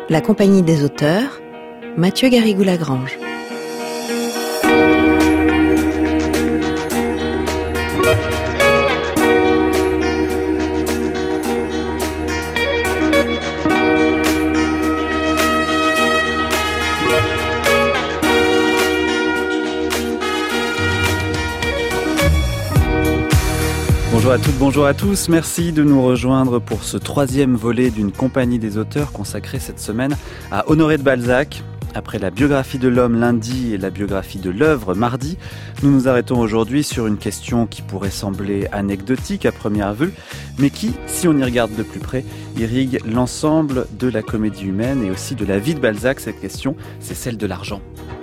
La Compagnie des auteurs, Mathieu Garrigou-Lagrange. Bonjour à toutes, bonjour à tous. Merci de nous rejoindre pour ce troisième volet d'une compagnie des auteurs consacrée cette semaine à Honoré de Balzac. Après la biographie de l'homme lundi et la biographie de l'œuvre mardi, nous nous arrêtons aujourd'hui sur une question qui pourrait sembler anecdotique à première vue, mais qui, si on y regarde de plus près, irrigue l'ensemble de la comédie humaine et aussi de la vie de Balzac. Cette question, c'est celle de l'argent.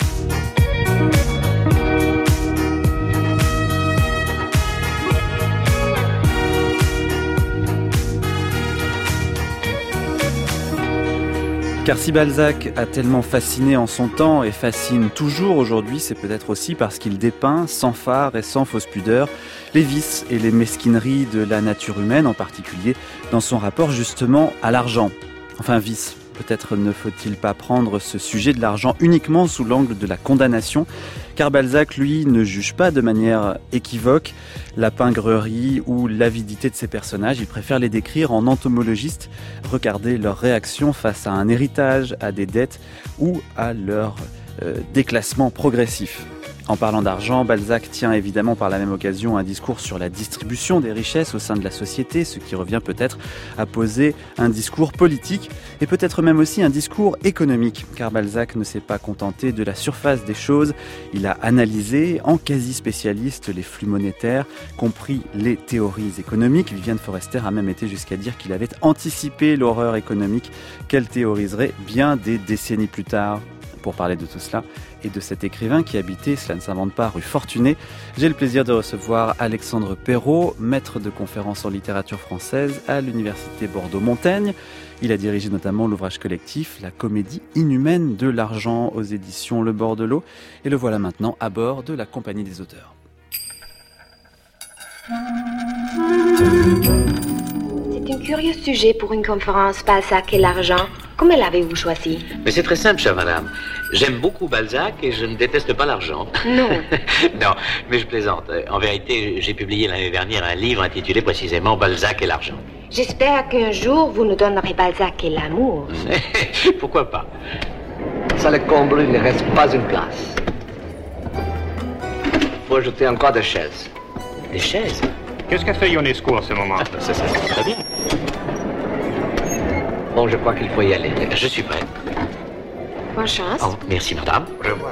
Car si Balzac a tellement fasciné en son temps et fascine toujours aujourd'hui, c'est peut-être aussi parce qu'il dépeint, sans phare et sans fausse pudeur, les vices et les mesquineries de la nature humaine, en particulier dans son rapport justement à l'argent. Enfin, vice. Peut-être ne faut-il pas prendre ce sujet de l'argent uniquement sous l'angle de la condamnation, car Balzac, lui, ne juge pas de manière équivoque la pingrerie ou l'avidité de ses personnages. Il préfère les décrire en entomologiste, regarder leurs réactions face à un héritage, à des dettes ou à leur déclassement progressif. En parlant d'argent, Balzac tient évidemment par la même occasion un discours sur la distribution des richesses au sein de la société, ce qui revient peut-être à poser un discours politique et peut-être même aussi un discours économique, car Balzac ne s'est pas contenté de la surface des choses, il a analysé en quasi-spécialiste les flux monétaires, compris les théories économiques. Viviane Forester a même été jusqu'à dire qu'il avait anticipé l'horreur économique qu'elle théoriserait bien des décennies plus tard. Pour parler de tout cela et de cet écrivain qui habitait, cela ne s'invente pas, rue Fortuné, j'ai le plaisir de recevoir Alexandre Perrault, maître de conférences en littérature française à l'université Bordeaux-Montaigne. Il a dirigé notamment l'ouvrage collectif La comédie inhumaine de l'argent aux éditions Le Bordelot. Et le voilà maintenant à bord de la Compagnie des auteurs. C'est un curieux sujet pour une conférence, Balzac et l'argent. Comment l'avez-vous choisi? Mais c'est très simple, chère madame. J'aime beaucoup Balzac et je ne déteste pas l'argent. Non. Non, mais je plaisante. En vérité, j'ai publié l'année dernière un livre intitulé précisément Balzac et l'argent. J'espère qu'un jour, vous nous donnerez Balzac et l'amour. Pourquoi pas? Ça le comble, il ne reste pas une place. Faut ajouter encore des chaises. Des chaises? Qu'est-ce qu'a fait Ionesco en ce moment? Ça c'est très bien. Bon, je crois qu'il faut y aller. Je suis prêt. Bonne chance. Oh, merci, madame. Au revoir.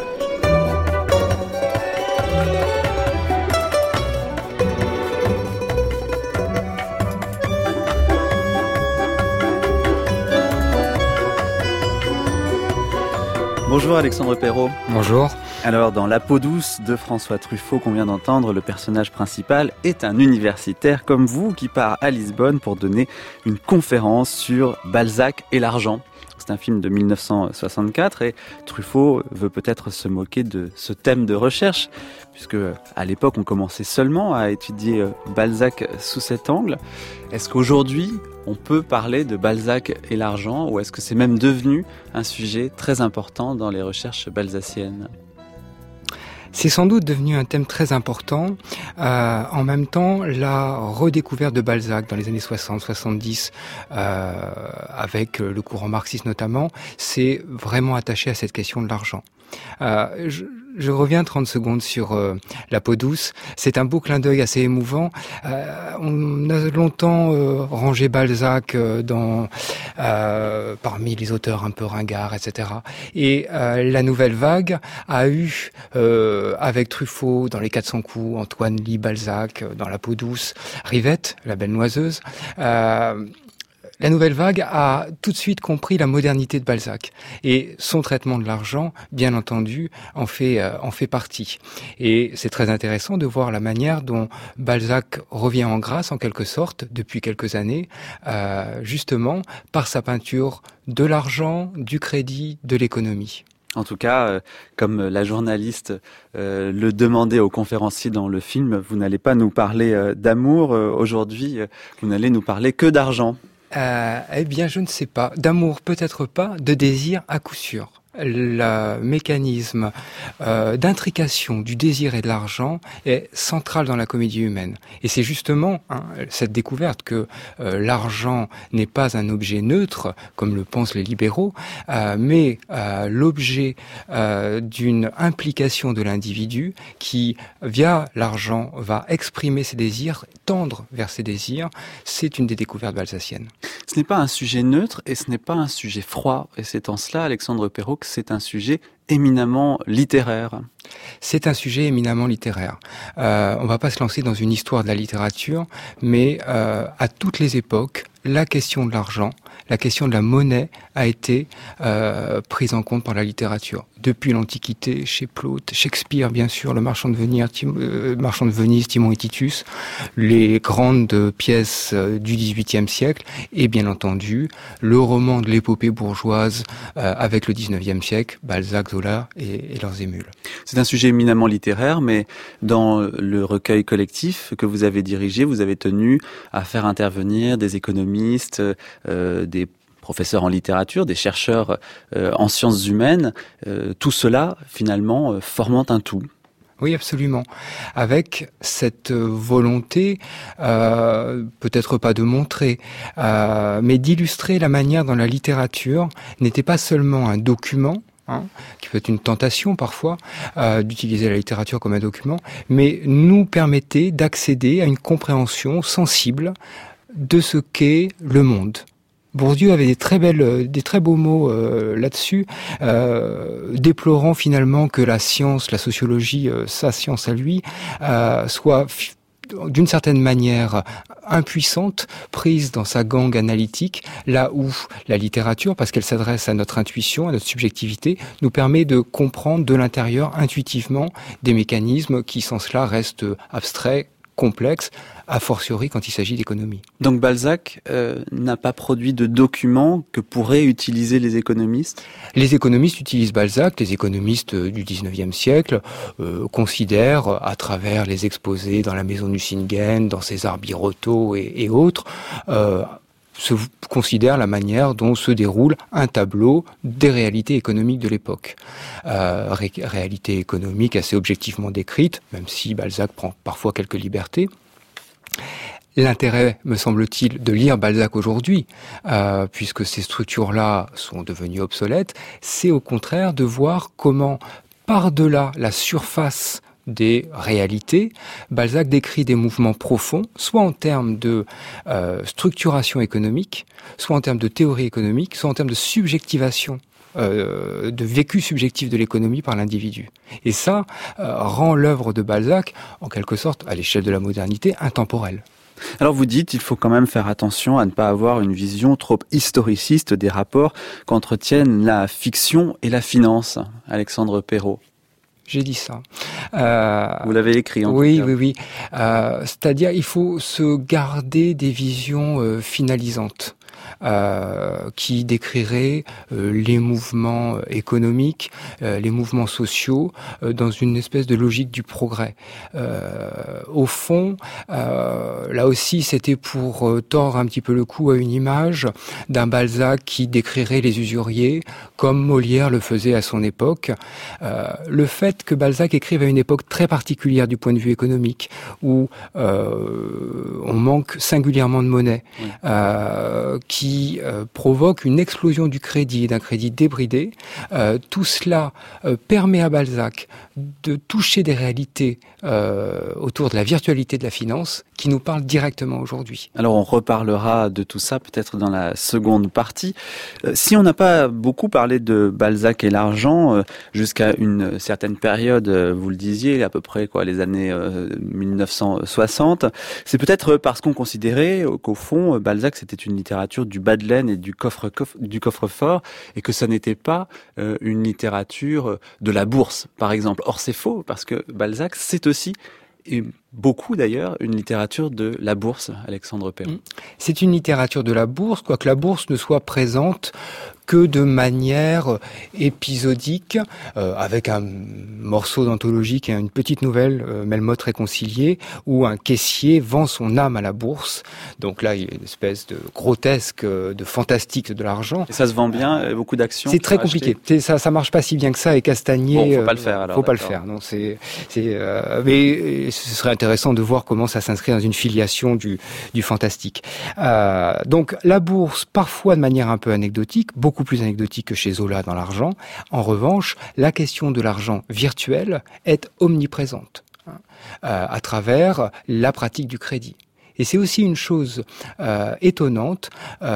Bonjour Alexandre Perrault. Bonjour. Alors, dans La peau douce de François Truffaut qu'on vient d'entendre, le personnage principal est un universitaire comme vous qui part à Lisbonne pour donner une conférence sur Balzac et l'argent. C'est un film de 1964 et Truffaut veut peut-être se moquer de ce thème de recherche, puisque à l'époque on commençait seulement à étudier Balzac sous cet angle. Est-ce qu'aujourd'hui on peut parler de Balzac et l'argent, ou est-ce que c'est même devenu un sujet très important dans les recherches balzaciennes ? C'est sans doute devenu un thème très important. En même temps, la redécouverte de Balzac dans les années 60-70, avec le courant marxiste notamment, s'est vraiment attaché à cette question de l'argent. Je reviens 30 secondes sur La peau douce. C'est un beau clin d'œil assez émouvant. On a longtemps rangé Balzac parmi les auteurs un peu ringards, etc. Et la nouvelle vague a eu, avec Truffaut dans Les 400 coups, Antoine lit Balzac dans La peau douce, Rivette, La belle noiseuse. La nouvelle vague a tout de suite compris la modernité de Balzac et son traitement de l'argent, bien entendu, en fait partie. Et c'est très intéressant de voir la manière dont Balzac revient en grâce, en quelque sorte, depuis quelques années, justement par sa peinture de l'argent, du crédit, de l'économie. En tout cas, comme la journaliste le demandait aux conférenciers dans le film, vous n'allez pas nous parler d'amour aujourd'hui, vous n'allez nous parler que d'argent. Eh bien, je ne sais pas. D'amour, peut-être pas. De désir, à coup sûr. Le mécanisme d'intrication du désir et de l'argent est central dans la comédie humaine. Et c'est justement cette découverte que l'argent n'est pas un objet neutre, comme le pensent les libéraux, mais l'objet d'une implication de l'individu qui, via l'argent, va exprimer ses désirs, tendre vers ses désirs. C'est une des découvertes balzaciennes. Ce n'est pas un sujet neutre et ce n'est pas un sujet froid. Et c'est en cela, Alexandre Perrault, que c'est un sujet éminemment littéraire. C'est un sujet éminemment littéraire. On va pas se lancer dans une histoire de la littérature, mais à toutes les époques, la question de l'argent, la question de la monnaie a été prise en compte par la littérature. Depuis l'Antiquité, chez Plaute, Shakespeare bien sûr, le marchand de Venise, Timon et Titus, les grandes pièces du XVIIIe siècle, et bien entendu le roman de l'épopée bourgeoise avec le XIXe siècle, Balzac, Zola et leurs émules. C'est un sujet éminemment littéraire, mais dans le recueil collectif que vous avez dirigé, vous avez tenu à faire intervenir des économistes, des professeurs en littérature, des chercheurs en sciences humaines, tout cela finalement formant un tout. Oui, absolument. Avec cette volonté, peut-être pas de montrer, mais d'illustrer la manière dont la littérature n'était pas seulement un document, qui peut être une tentation parfois d'utiliser la littérature comme un document, mais nous permettait d'accéder à une compréhension sensible de ce qu'est le monde. Bourdieu avait des très beaux mots là-dessus, déplorant finalement que la science, la sociologie, sa science à lui, soit d'une certaine manière impuissante, prise dans sa gangue analytique, là où la littérature, parce qu'elle s'adresse à notre intuition, à notre subjectivité, nous permet de comprendre de l'intérieur intuitivement des mécanismes qui sans cela restent abstraits, complexes, a fortiori quand il s'agit d'économie. Donc Balzac n'a pas produit de documents que pourraient utiliser les économistes ? Les économistes utilisent Balzac, les économistes du XIXe siècle considèrent, à travers les exposés dans la maison Nucingen, dans César Birotteau et autres, considèrent la manière dont se déroule un tableau des réalités économiques de l'époque. Réalité économique assez objectivement décrite, même si Balzac prend parfois quelques libertés. L'intérêt, me semble-t-il, de lire Balzac aujourd'hui, puisque ces structures-là sont devenues obsolètes, c'est au contraire de voir comment, par-delà la surface des réalités, Balzac décrit des mouvements profonds, soit en termes de structuration économique, soit en termes de théorie économique, soit en termes de subjectivation, de vécu subjectif de l'économie par l'individu. Et ça rend l'œuvre de Balzac, en quelque sorte, à l'échelle de la modernité, intemporelle. Alors vous dites, il faut quand même faire attention à ne pas avoir une vision trop historiciste des rapports qu'entretiennent la fiction et la finance. Alexandre Perrault. J'ai dit ça. Vous l'avez écrit, en tout cas. Oui. C'est-à-dire, il faut se garder des visions finalisantes. Qui décrirait les mouvements économiques, les mouvements sociaux, dans une espèce de logique du progrès. Au fond, là aussi, c'était pour tordre un petit peu le cou à une image d'un Balzac qui décrirait les usuriers, comme Molière le faisait à son époque. Le fait que Balzac écrive à une époque très particulière du point de vue économique, où on manque singulièrement de monnaie, qui provoque une explosion du crédit, d'un crédit débridé. Tout cela permet à Balzac de toucher des réalités autour de la virtualité de la finance qui nous parlent directement aujourd'hui. Alors on reparlera de tout ça peut-être dans la seconde partie. Si on n'a pas beaucoup parlé de Balzac et l'argent jusqu'à une certaine période, vous le disiez, à peu près les années 1960, c'est peut-être parce qu'on considérait qu'au fond Balzac c'était une littérature du bas de laine et du coffre-fort et que ça n'était pas une littérature de la bourse par exemple. Or c'est faux parce que Balzac c'est aussi et beaucoup d'ailleurs une littérature de la bourse, Alexandre Perrault. C'est une littérature de la bourse, quoique la bourse ne soit présente que de manière épisodique, avec un morceau d'anthologie qui est une petite nouvelle, Melmoth réconcilié, où un caissier vend son âme à la bourse. Donc là, il y a une espèce de grotesque, de fantastique de l'argent. Et ça se vend bien, beaucoup d'actions. C'est très compliqué. Ça marche pas si bien que ça. Et Castagnier, bon, faut pas le faire alors. Faut pas le faire. Non, mais ce serait intéressant de voir comment ça s'inscrit dans une filiation du fantastique. Donc la bourse, parfois de manière un peu anecdotique, beaucoup plus anecdotique que chez Zola dans l'argent. En revanche, la question de l'argent virtuel est omniprésente à travers la pratique du crédit. Et c'est aussi une chose étonnante.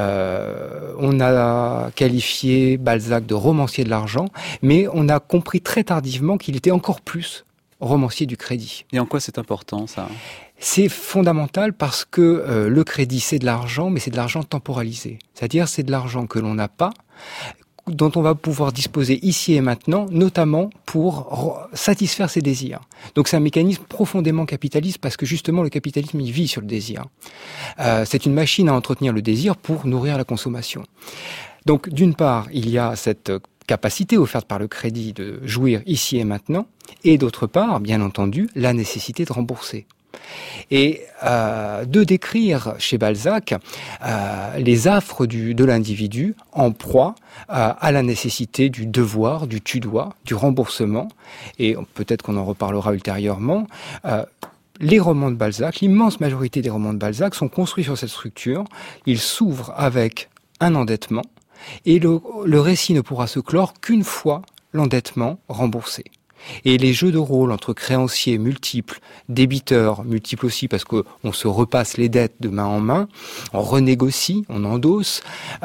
On a qualifié Balzac de romancier de l'argent, mais on a compris très tardivement qu'il était encore plus romancier du crédit. Et en quoi c'est important, ça ? C'est fondamental parce que le crédit, c'est de l'argent, mais c'est de l'argent temporalisé. C'est-à-dire, c'est de l'argent que l'on n'a pas, dont on va pouvoir disposer ici et maintenant, notamment pour satisfaire ses désirs. Donc c'est un mécanisme profondément capitaliste parce que justement le capitalisme il vit sur le désir. C'est une machine à entretenir le désir pour nourrir la consommation. Donc d'une part, il y a cette capacité offerte par le crédit de jouir ici et maintenant, et d'autre part, bien entendu, la nécessité de rembourser. Et de décrire chez Balzac les affres de l'individu en proie à la nécessité du devoir, du tu dois, du remboursement, et peut-être qu'on en reparlera ultérieurement. Les romans de Balzac, l'immense majorité des romans de Balzac sont construits sur cette structure. Ils s'ouvrent avec un endettement, et le récit ne pourra se clore qu'une fois l'endettement remboursé. Et les jeux de rôle entre créanciers multiples, débiteurs multiples aussi, parce qu'on se repasse les dettes de main en main, on renégocie, on endosse,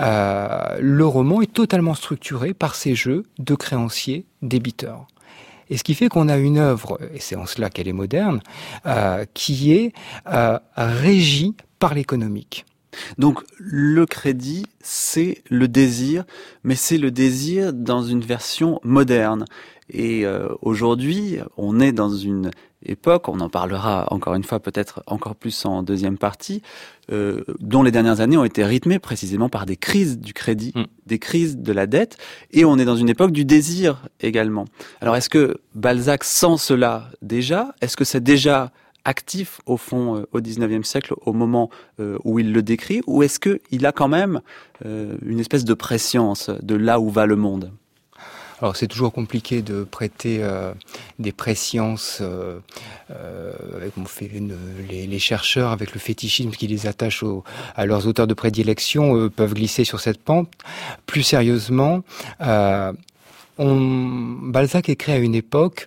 le roman est totalement structuré par ces jeux de créanciers, débiteurs. Et ce qui fait qu'on a une œuvre, et c'est en cela qu'elle est moderne, qui est régie par l'économique. Donc le crédit, c'est le désir, mais c'est le désir dans une version moderne. Et aujourd'hui, on est dans une époque, on en parlera encore une fois peut-être encore plus en deuxième partie, dont les dernières années ont été rythmées précisément par des crises du crédit, des crises de la dette, et on est dans une époque du désir également. Alors est-ce que Balzac sent cela déjà ? Est-ce que c'est déjà actif au fond au XIXe siècle au moment où il le décrit, ou est-ce qu'il a quand même une espèce de prescience de là où va le monde ? Alors c'est toujours compliqué de prêter des presciences, on fait les chercheurs avec le fétichisme qui les attache à leurs auteurs de prédilection peuvent glisser sur cette pente. Plus sérieusement, Balzac écrit à une époque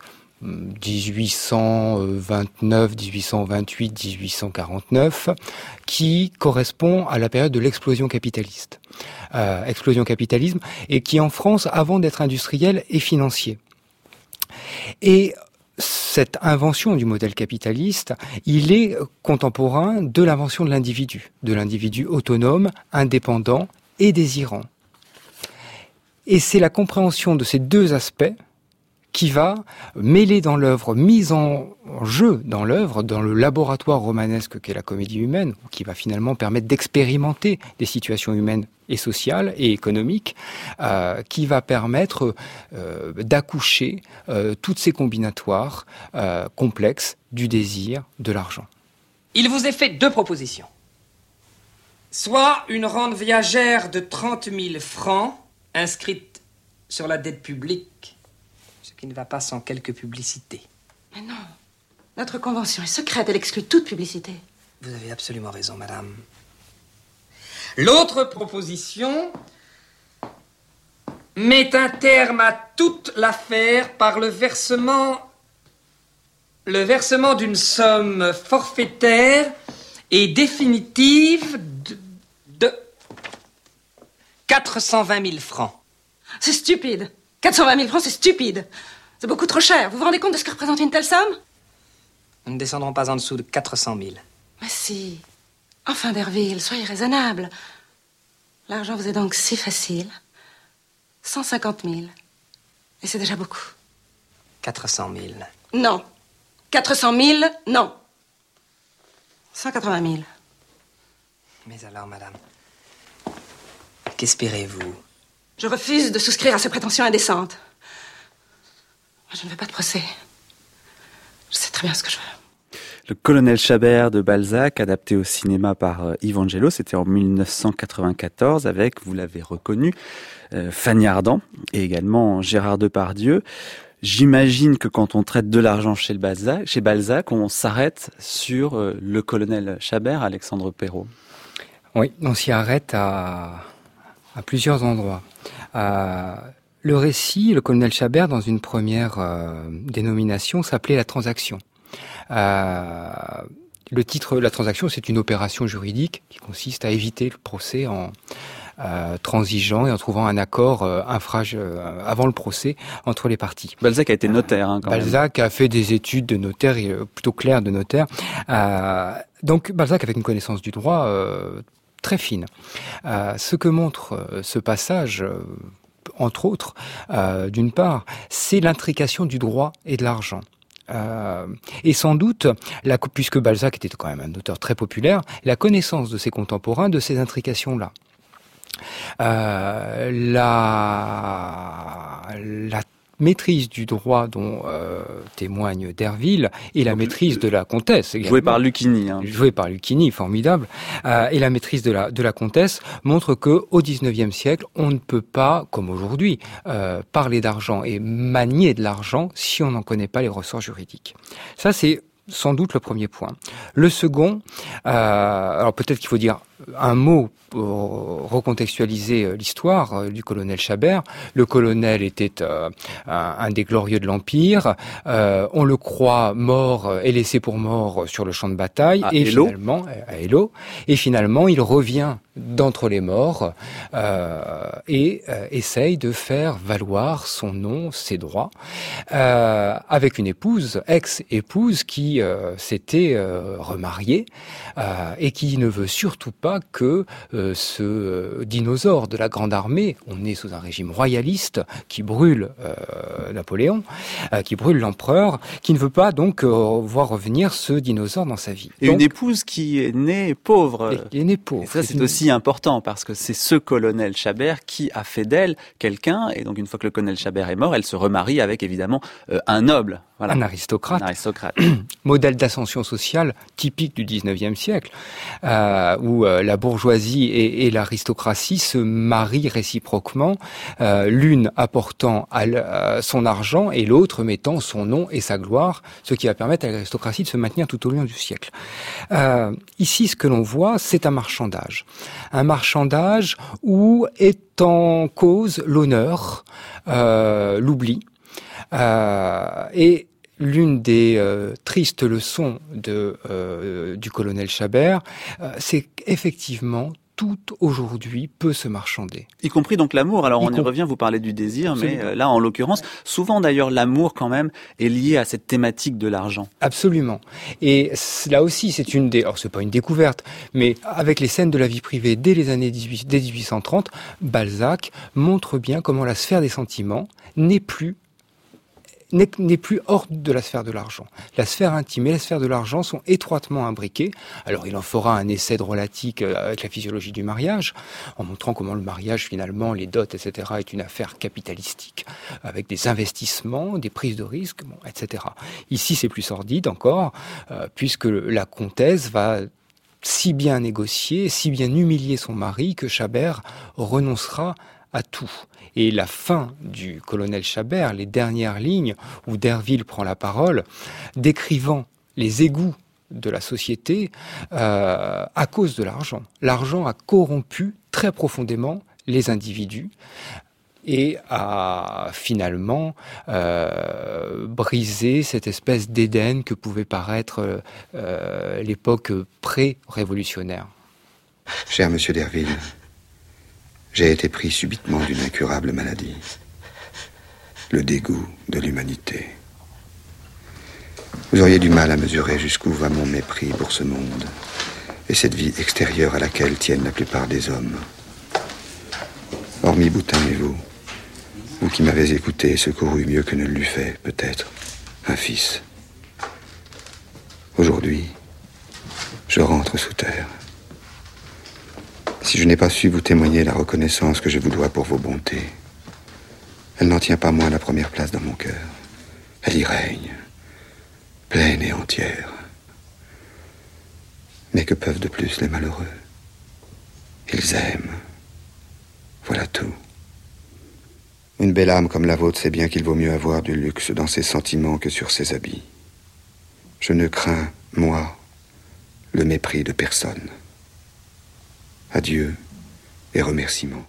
1829, 1828, 1849, qui correspond à la période de l'explosion capitaliste. Explosion capitalisme, et qui en France, avant d'être industriel, est financier. Et cette invention du modèle capitaliste, il est contemporain de l'invention de l'individu autonome, indépendant et désirant. Et c'est la compréhension de ces deux aspects qui va mêler dans l'œuvre, mise en jeu dans l'œuvre, dans le laboratoire romanesque qu'est la comédie humaine, qui va finalement permettre d'expérimenter des situations humaines et sociales et économiques, qui va permettre d'accoucher toutes ces combinatoires complexes du désir, de l'argent. Il vous est fait deux propositions. Soit une rente viagère de 30 000 francs, inscrite sur la dette publique, ce qui ne va pas sans quelque publicité. Mais non, notre convention est secrète, elle exclut toute publicité. Vous avez absolument raison, madame. L'autre proposition met un terme à toute l'affaire par le versement d'une somme forfaitaire et définitive de 420 000 francs. C'est stupide. 420 000 francs, c'est stupide. C'est beaucoup trop cher. Vous vous rendez compte de ce que représente une telle somme ? Nous ne descendrons pas en dessous de 400 000. Mais si. Enfin, Derville, soyez raisonnable. L'argent vous est donc si facile. 150 000. Et c'est déjà beaucoup. 400 000. Non. 400 000, non. 180 000. Mais alors, madame, qu'espérez-vous ? Je refuse de souscrire à ces prétentions indécentes. Moi, je ne veux pas de procès. Je sais très bien ce que je veux. Le colonel Chabert de Balzac, adapté au cinéma par Yves Angelo, c'était en 1994 avec, vous l'avez reconnu, Fanny Ardant et également Gérard Depardieu. J'imagine que quand on traite de l'argent chez Balzac, on s'arrête sur le colonel Chabert, Alexandre Perrault. Oui, on s'y arrête à plusieurs endroits. Le récit, le colonel Chabert, dans une première dénomination, s'appelait La Transaction. Le titre La Transaction, c'est une opération juridique qui consiste à éviter le procès en transigeant et en trouvant un accord avant le procès entre les parties. Balzac a été notaire. Balzac a fait des études de notaire, plutôt claires de notaire. Donc Balzac avait une connaissance du droit très fine. Ce que montre ce passage, entre autres, d'une part, c'est l'intrication du droit et de l'argent. Et sans doute, puisque Balzac était quand même un auteur très populaire, la connaissance de ses contemporains de ces intrications-là. La maîtrise du droit dont témoigne Derville et la maîtrise de la comtesse également, jouée par Lucchini, jouée par Lucchini, formidable, et la maîtrise de la comtesse montre que au XIXe siècle, on ne peut pas, comme aujourd'hui, parler d'argent et manier de l'argent si on n'en connaît pas les ressorts juridiques. Ça, c'est sans doute le premier point. Le second, alors peut-être qu'il faut dire un mot pour recontextualiser l'histoire du colonel Chabert. Le colonel était un des glorieux de l'Empire. On le croit mort et laissé pour mort sur le champ de bataille. À Eylau. Et finalement, il revient d'entre les morts et essaye de faire valoir son nom, ses droits, avec une épouse, ex-épouse, qui s'était remariée et qui ne veut surtout pas que ce dinosaure de la Grande Armée, on est sous un régime royaliste qui brûle Napoléon, qui brûle l'empereur, qui ne veut pas donc voir revenir ce dinosaure dans sa vie. Et donc, une épouse qui est née pauvre. Qui est née pauvre. Et ça, c'est aussi important parce que c'est ce colonel Chabert qui a fait d'elle quelqu'un. Et donc, une fois que le colonel Chabert est mort, elle se remarie avec évidemment un noble. Voilà. Un aristocrate. Modèle d'ascension sociale typique du XIXe siècle, où la bourgeoisie et l'aristocratie se marient réciproquement, l'une apportant son argent et l'autre mettant son nom et sa gloire, ce qui va permettre à l'aristocratie de se maintenir tout au long du siècle. Ici, ce que l'on voit, c'est un marchandage. Un marchandage où est en cause l'honneur, l'oubli, et l'une des tristes leçons du colonel Chabert, c'est qu'effectivement, tout aujourd'hui peut se marchander. Y compris donc l'amour. Alors on y revient, vous parlez du désir, absolument. Mais là en l'occurrence, souvent d'ailleurs l'amour quand même est lié à cette thématique de l'argent. Absolument. Et là aussi c'est alors c'est pas une découverte, mais avec les scènes de la vie privée dès 1830, Balzac montre bien comment la sphère des sentiments n'est plus hors de la sphère de l'argent. La sphère intime et la sphère de l'argent sont étroitement imbriquées. Alors il en fera un essai drôlatique avec la physiologie du mariage, en montrant comment le mariage finalement, les dots, etc., est une affaire capitalistique, avec des investissements, des prises de risques, etc. Ici c'est plus sordide encore, puisque la comtesse va si bien négocier, si bien humilier son mari que Chabert renoncera à tout. Et la fin du colonel Chabert, les dernières lignes où Derville prend la parole, décrivant les égouts de la société à cause de l'argent. L'argent a corrompu très profondément les individus et a finalement brisé cette espèce d'Éden que pouvait paraître l'époque pré-révolutionnaire. Cher monsieur Derville, j'ai été pris subitement d'une incurable maladie. Le dégoût de l'humanité. Vous auriez du mal à mesurer jusqu'où va mon mépris pour ce monde et cette vie extérieure à laquelle tiennent la plupart des hommes. Hormis Boutin et vous qui m'avez écouté et secouru mieux que ne l'eût fait, peut-être, un fils. Aujourd'hui, je rentre sous terre. Si je n'ai pas su vous témoigner la reconnaissance que je vous dois pour vos bontés, elle n'en tient pas moins la première place dans mon cœur. Elle y règne, pleine et entière. Mais que peuvent de plus les malheureux? Ils aiment. Voilà tout. Une belle âme comme la vôtre sait bien qu'il vaut mieux avoir du luxe dans ses sentiments que sur ses habits. Je ne crains, moi, le mépris de personne. Adieu et remerciements.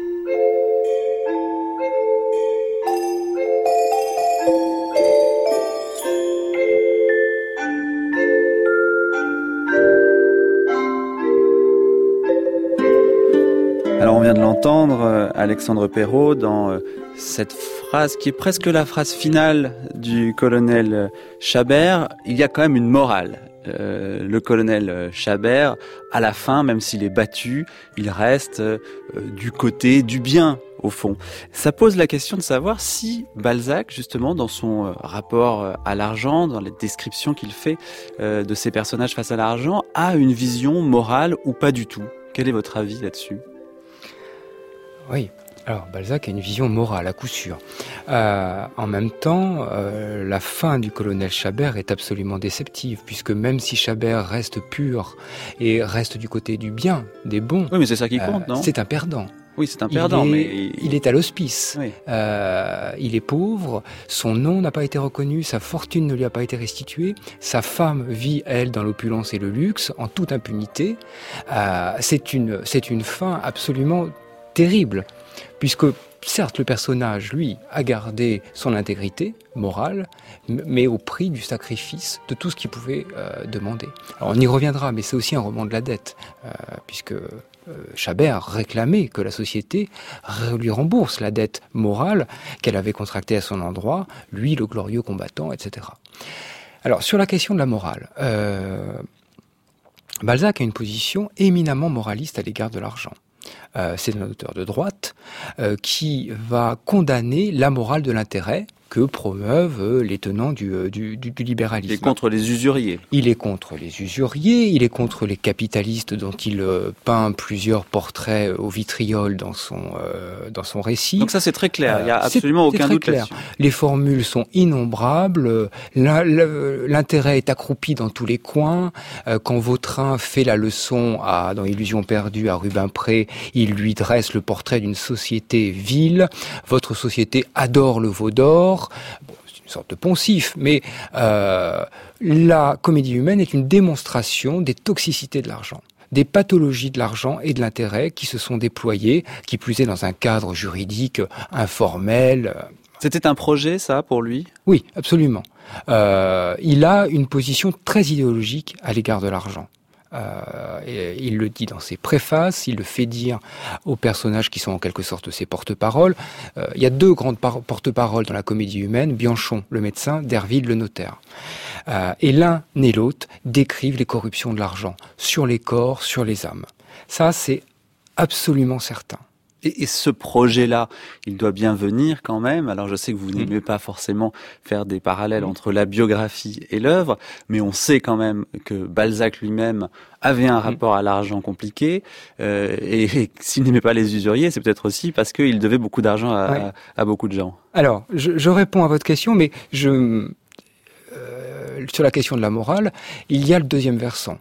Alors on vient de l'entendre, Alexandre Perrault, dans cette phrase qui est presque la phrase finale du colonel Chabert. Il y a quand même une morale. Le colonel Chabert, à la fin, même s'il est battu, il reste du côté du bien, au fond. Ça pose la question de savoir si Balzac, justement, dans son rapport à l'argent, dans les descriptions qu'il fait de ses personnages face à l'argent, a une vision morale ou pas du tout. Quel est votre avis là-dessus ? Oui, alors Balzac a une vision morale à coup sûr. En même temps, la fin du colonel Chabert est absolument déceptive, puisque même si Chabert reste pur et reste du côté du bien, des bons, oui, mais c'est ça qui compte, non ? C'est un perdant. Oui, c'est un perdant, il est à l'hospice. Oui. Il est pauvre, son nom n'a pas été reconnu, sa fortune ne lui a pas été restituée, sa femme vit, elle, dans l'opulence et le luxe, en toute impunité. C'est une fin absolument terrible, puisque certes le personnage, lui, a gardé son intégrité morale, mais au prix du sacrifice de tout ce qu'il pouvait demander. Alors on y reviendra, mais c'est aussi un roman de la dette, puisque Chabert réclamait que la société lui rembourse la dette morale qu'elle avait contractée à son endroit, lui, le glorieux combattant, etc. Alors sur la question de la morale, Balzac a une position éminemment moraliste à l'égard de l'argent. C'est un auteur de droite qui va condamner la morale de l'intérêt que promeuvent les tenants du libéralisme. Il est contre les usuriers. Il est contre les usuriers, il est contre les capitalistes dont il peint plusieurs portraits au vitriol dans son récit. Donc ça c'est très clair, il n'y a absolument aucun doute là-dessus. Les formules sont innombrables, l'intérêt est accroupi dans tous les coins. Quand Vautrin fait la leçon dans Illusion perdue à Rubempré, il lui dresse le portrait d'une société vile. Votre société adore le veau d'or. Bon, c'est une sorte de poncif, mais la comédie humaine est une démonstration des toxicités de l'argent, des pathologies de l'argent et de l'intérêt qui se sont déployées, qui plus est dans un cadre juridique informel. C'était un projet, ça, pour lui ? Oui, absolument. Il a une position très idéologique à l'égard de l'argent. Et il le dit dans ses préfaces, il le fait dire aux personnages qui sont en quelque sorte ses porte-paroles. Il y a deux grandes porte-paroles dans la comédie humaine, Bianchon, le médecin, Derville, le notaire. Et l'un et l'autre décrivent les corruptions de l'argent, sur les corps, sur les âmes. Ça, c'est absolument certain. Et ce projet-là, il doit bien venir quand même. Alors je sais que vous n'aimez pas forcément faire des parallèles entre la biographie et l'œuvre, mais on sait quand même que Balzac lui-même avait un rapport à l'argent compliqué. Et s'il n'aimait pas les usuriers, c'est peut-être aussi parce qu'il devait beaucoup d'argent à beaucoup de gens. Alors, je réponds à votre question, mais sur la question de la morale, il y a le deuxième versant.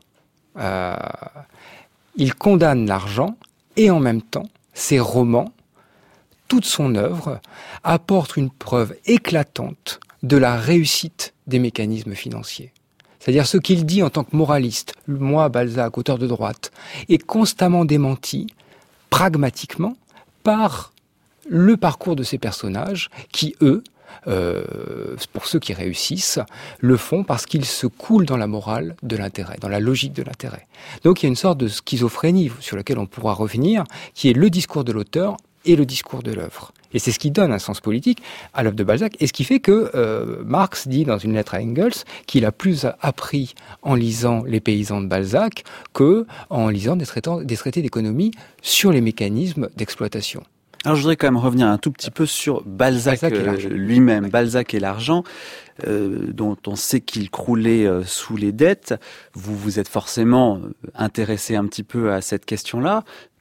Il condamne l'argent et en même temps, ses romans, toute son œuvre, apportent une preuve éclatante de la réussite des mécanismes financiers. C'est-à-dire ce qu'il dit en tant que moraliste, moi, Balzac, auteur de droite, est constamment démenti, pragmatiquement, par le parcours de ces personnages qui, eux, pour ceux qui réussissent, le font parce qu'ils se coulent dans la morale de l'intérêt, dans la logique de l'intérêt. Donc il y a une sorte de schizophrénie sur laquelle on pourra revenir, qui est le discours de l'auteur et le discours de l'œuvre. Et c'est ce qui donne un sens politique à l'œuvre de Balzac, et ce qui fait que Marx dit dans une lettre à Engels qu'il a plus appris en lisant Les paysans de Balzac que en lisant des traités d'économie sur les mécanismes d'exploitation. Alors je voudrais quand même revenir un tout petit peu sur Balzac lui-même, Balzac et l'argent, dont on sait qu'il croulait sous les dettes. Vous vous êtes forcément intéressé un petit peu à cette question-là.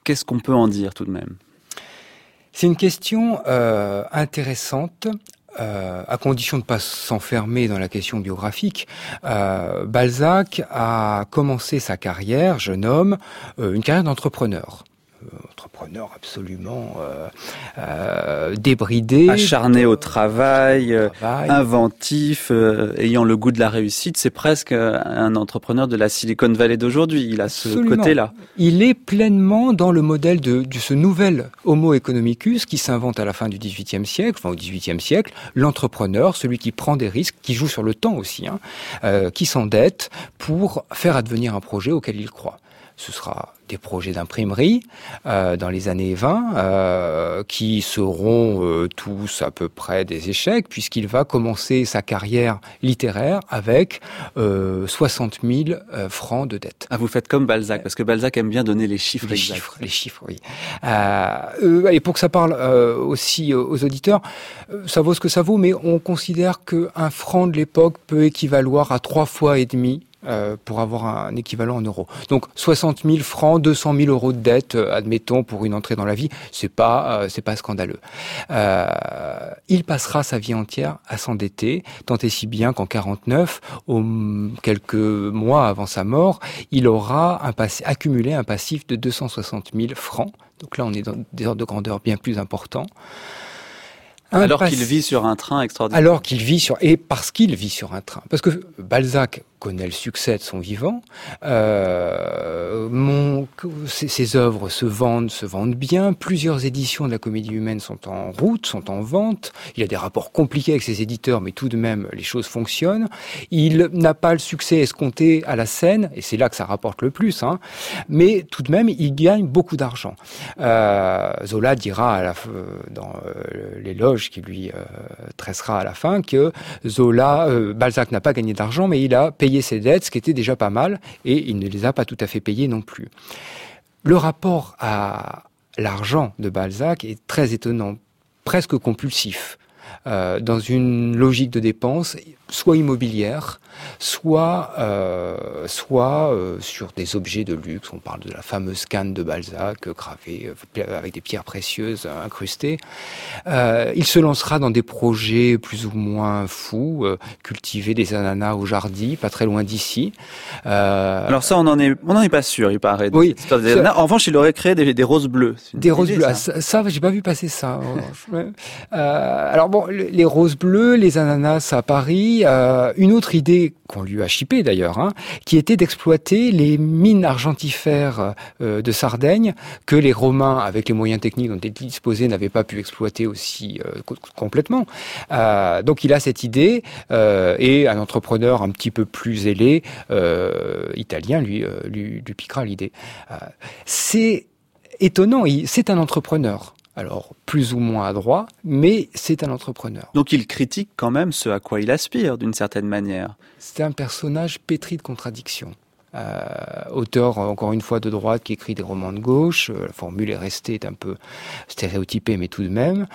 qu'est-ce qu'on peut en dire tout de même ? C'est une question intéressante. À condition de ne pas s'enfermer dans la question biographique, Balzac a commencé sa carrière, jeune homme, une carrière d'entrepreneur. Entrepreneur absolument débridé, acharné au travail, inventif, ayant le goût de la réussite. C'est presque un entrepreneur de la Silicon Valley d'aujourd'hui. Il a ce côté-là. Il est pleinement dans le modèle de ce nouvel Homo economicus qui s'invente à la fin du XVIIIe siècle, enfin au XVIIIe siècle, l'entrepreneur, celui qui prend des risques, qui joue sur le temps aussi, qui s'endette pour faire advenir un projet auquel il croit. Ce sera des projets d'imprimerie dans les années 20 qui seront tous à peu près des échecs puisqu'il va commencer sa carrière littéraire avec 60 000 francs de dette. Ah, vous faites comme Balzac, parce que Balzac aime bien donner les chiffres exacts. Les chiffres, oui. Et pour que ça parle aussi aux auditeurs, ça vaut ce que ça vaut, mais on considère qu'un franc de l'époque peut équivaloir à 3 fois et demi pour avoir un équivalent en euros. Donc 60 000 francs, 200 000 euros de dette, admettons, pour une entrée dans la vie, c'est pas scandaleux. Il passera sa vie entière à s'endetter, tant et si bien qu'en 49, quelques mois avant sa mort, il aura accumulé un passif de 260 000 francs. Donc là, on est dans des ordres de grandeur bien plus importants. Alors qu'il vit sur un train extraordinaire. Et parce qu'il vit sur un train. Parce que Balzac connaît le succès de son vivant. Ses œuvres se vendent bien. Plusieurs éditions de la Comédie humaine sont en route, sont en vente. Il a des rapports compliqués avec ses éditeurs, mais tout de même, les choses fonctionnent. Il n'a pas le succès escompté à la scène, et c'est là que ça rapporte le plus, mais tout de même, il gagne beaucoup d'argent. Zola dira dans l'éloge qui lui tressera à la fin que Balzac n'a pas gagné d'argent, mais il a payé ses dettes, ce qui était déjà pas mal, et il ne les a pas tout à fait payées non plus. Le rapport à l'argent de Balzac est très étonnant, presque compulsif, dans une logique de dépense, soit immobilière, soit sur des objets de luxe. On parle de la fameuse canne de Balzac gravée avec des pierres précieuses incrustées. Il se lancera dans des projets plus ou moins fous, cultiver des ananas au Jardy, pas très loin d'ici. Alors ça, on n'en est pas sûr, il paraît. Oui. En revanche, il aurait créé des roses bleues. Des roses bleues. Ça, j'ai pas vu passer ça. Alors bon, les roses bleues, les ananas à Paris. Une autre idée qu'on lui a chippée d'ailleurs, qui était d'exploiter les mines argentifères de Sardaigne que les Romains, avec les moyens techniques dont ils disposaient, n'avaient pas pu exploiter aussi complètement. Donc il a cette idée et un entrepreneur un petit peu plus zélé, italien, lui piquera l'idée. C'est étonnant, c'est un entrepreneur. Alors, plus ou moins adroit, mais c'est un entrepreneur. Donc il critique quand même ce à quoi il aspire, d'une certaine manière. C'est un personnage pétri de contradictions. Auteur, encore une fois, de droite, qui écrit des romans de gauche. La formule est restée un peu stéréotypée, mais tout de même.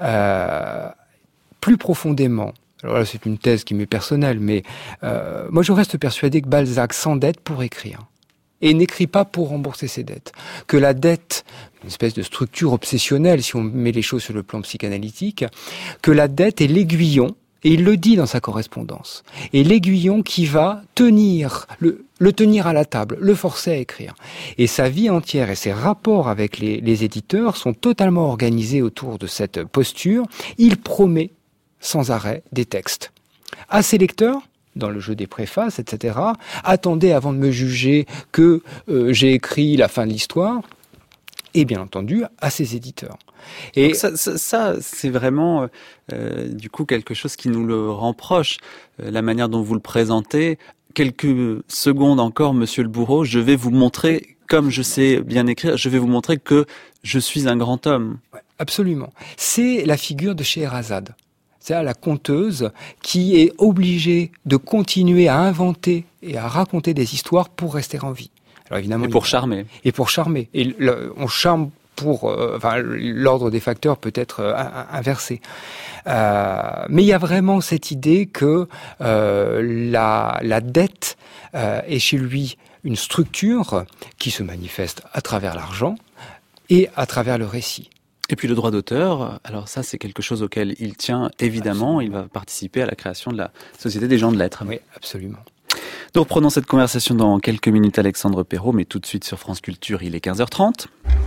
Plus profondément, alors là, c'est une thèse qui m'est personnelle, mais moi, je reste persuadé que Balzac s'endette pour écrire. Et n'écrit pas pour rembourser ses dettes. Que la dette, une espèce de structure obsessionnelle, si on met les choses sur le plan psychanalytique, que la dette est l'aiguillon, et il le dit dans sa correspondance, et l'aiguillon qui va tenir, le tenir à la table, le forcer à écrire. Et sa vie entière et ses rapports avec les éditeurs sont totalement organisés autour de cette posture. Il promet sans arrêt des textes à ses lecteurs, dans le jeu des préfaces, etc. Attendez avant de me juger que j'ai écrit la fin de l'histoire, et bien entendu à ses éditeurs. Et donc ça c'est vraiment du coup quelque chose qui nous le rend proche, la manière dont vous le présentez. Quelques secondes encore, Monsieur le Bourreau, je vais vous montrer, comme je sais bien écrire, je vais vous montrer que je suis un grand homme. Ouais, absolument. C'est la figure de Scheherazade. C'est la conteuse qui est obligée de continuer à inventer et à raconter des histoires pour rester en vie. Alors évidemment, et pour charmer. Et pour charmer. Et on charme pour... l'ordre des facteurs peut être inversé. Mais il y a vraiment cette idée que la dette est chez lui une structure qui se manifeste à travers l'argent, et à travers le récit. Et puis le droit d'auteur, alors ça c'est quelque chose auquel il tient évidemment, absolument. Il va participer à la création de la Société des gens de lettres. Oui, absolument. Nous reprenons cette conversation dans quelques minutes, Alexandre Perrault, mais tout de suite sur France Culture, il est 15h30.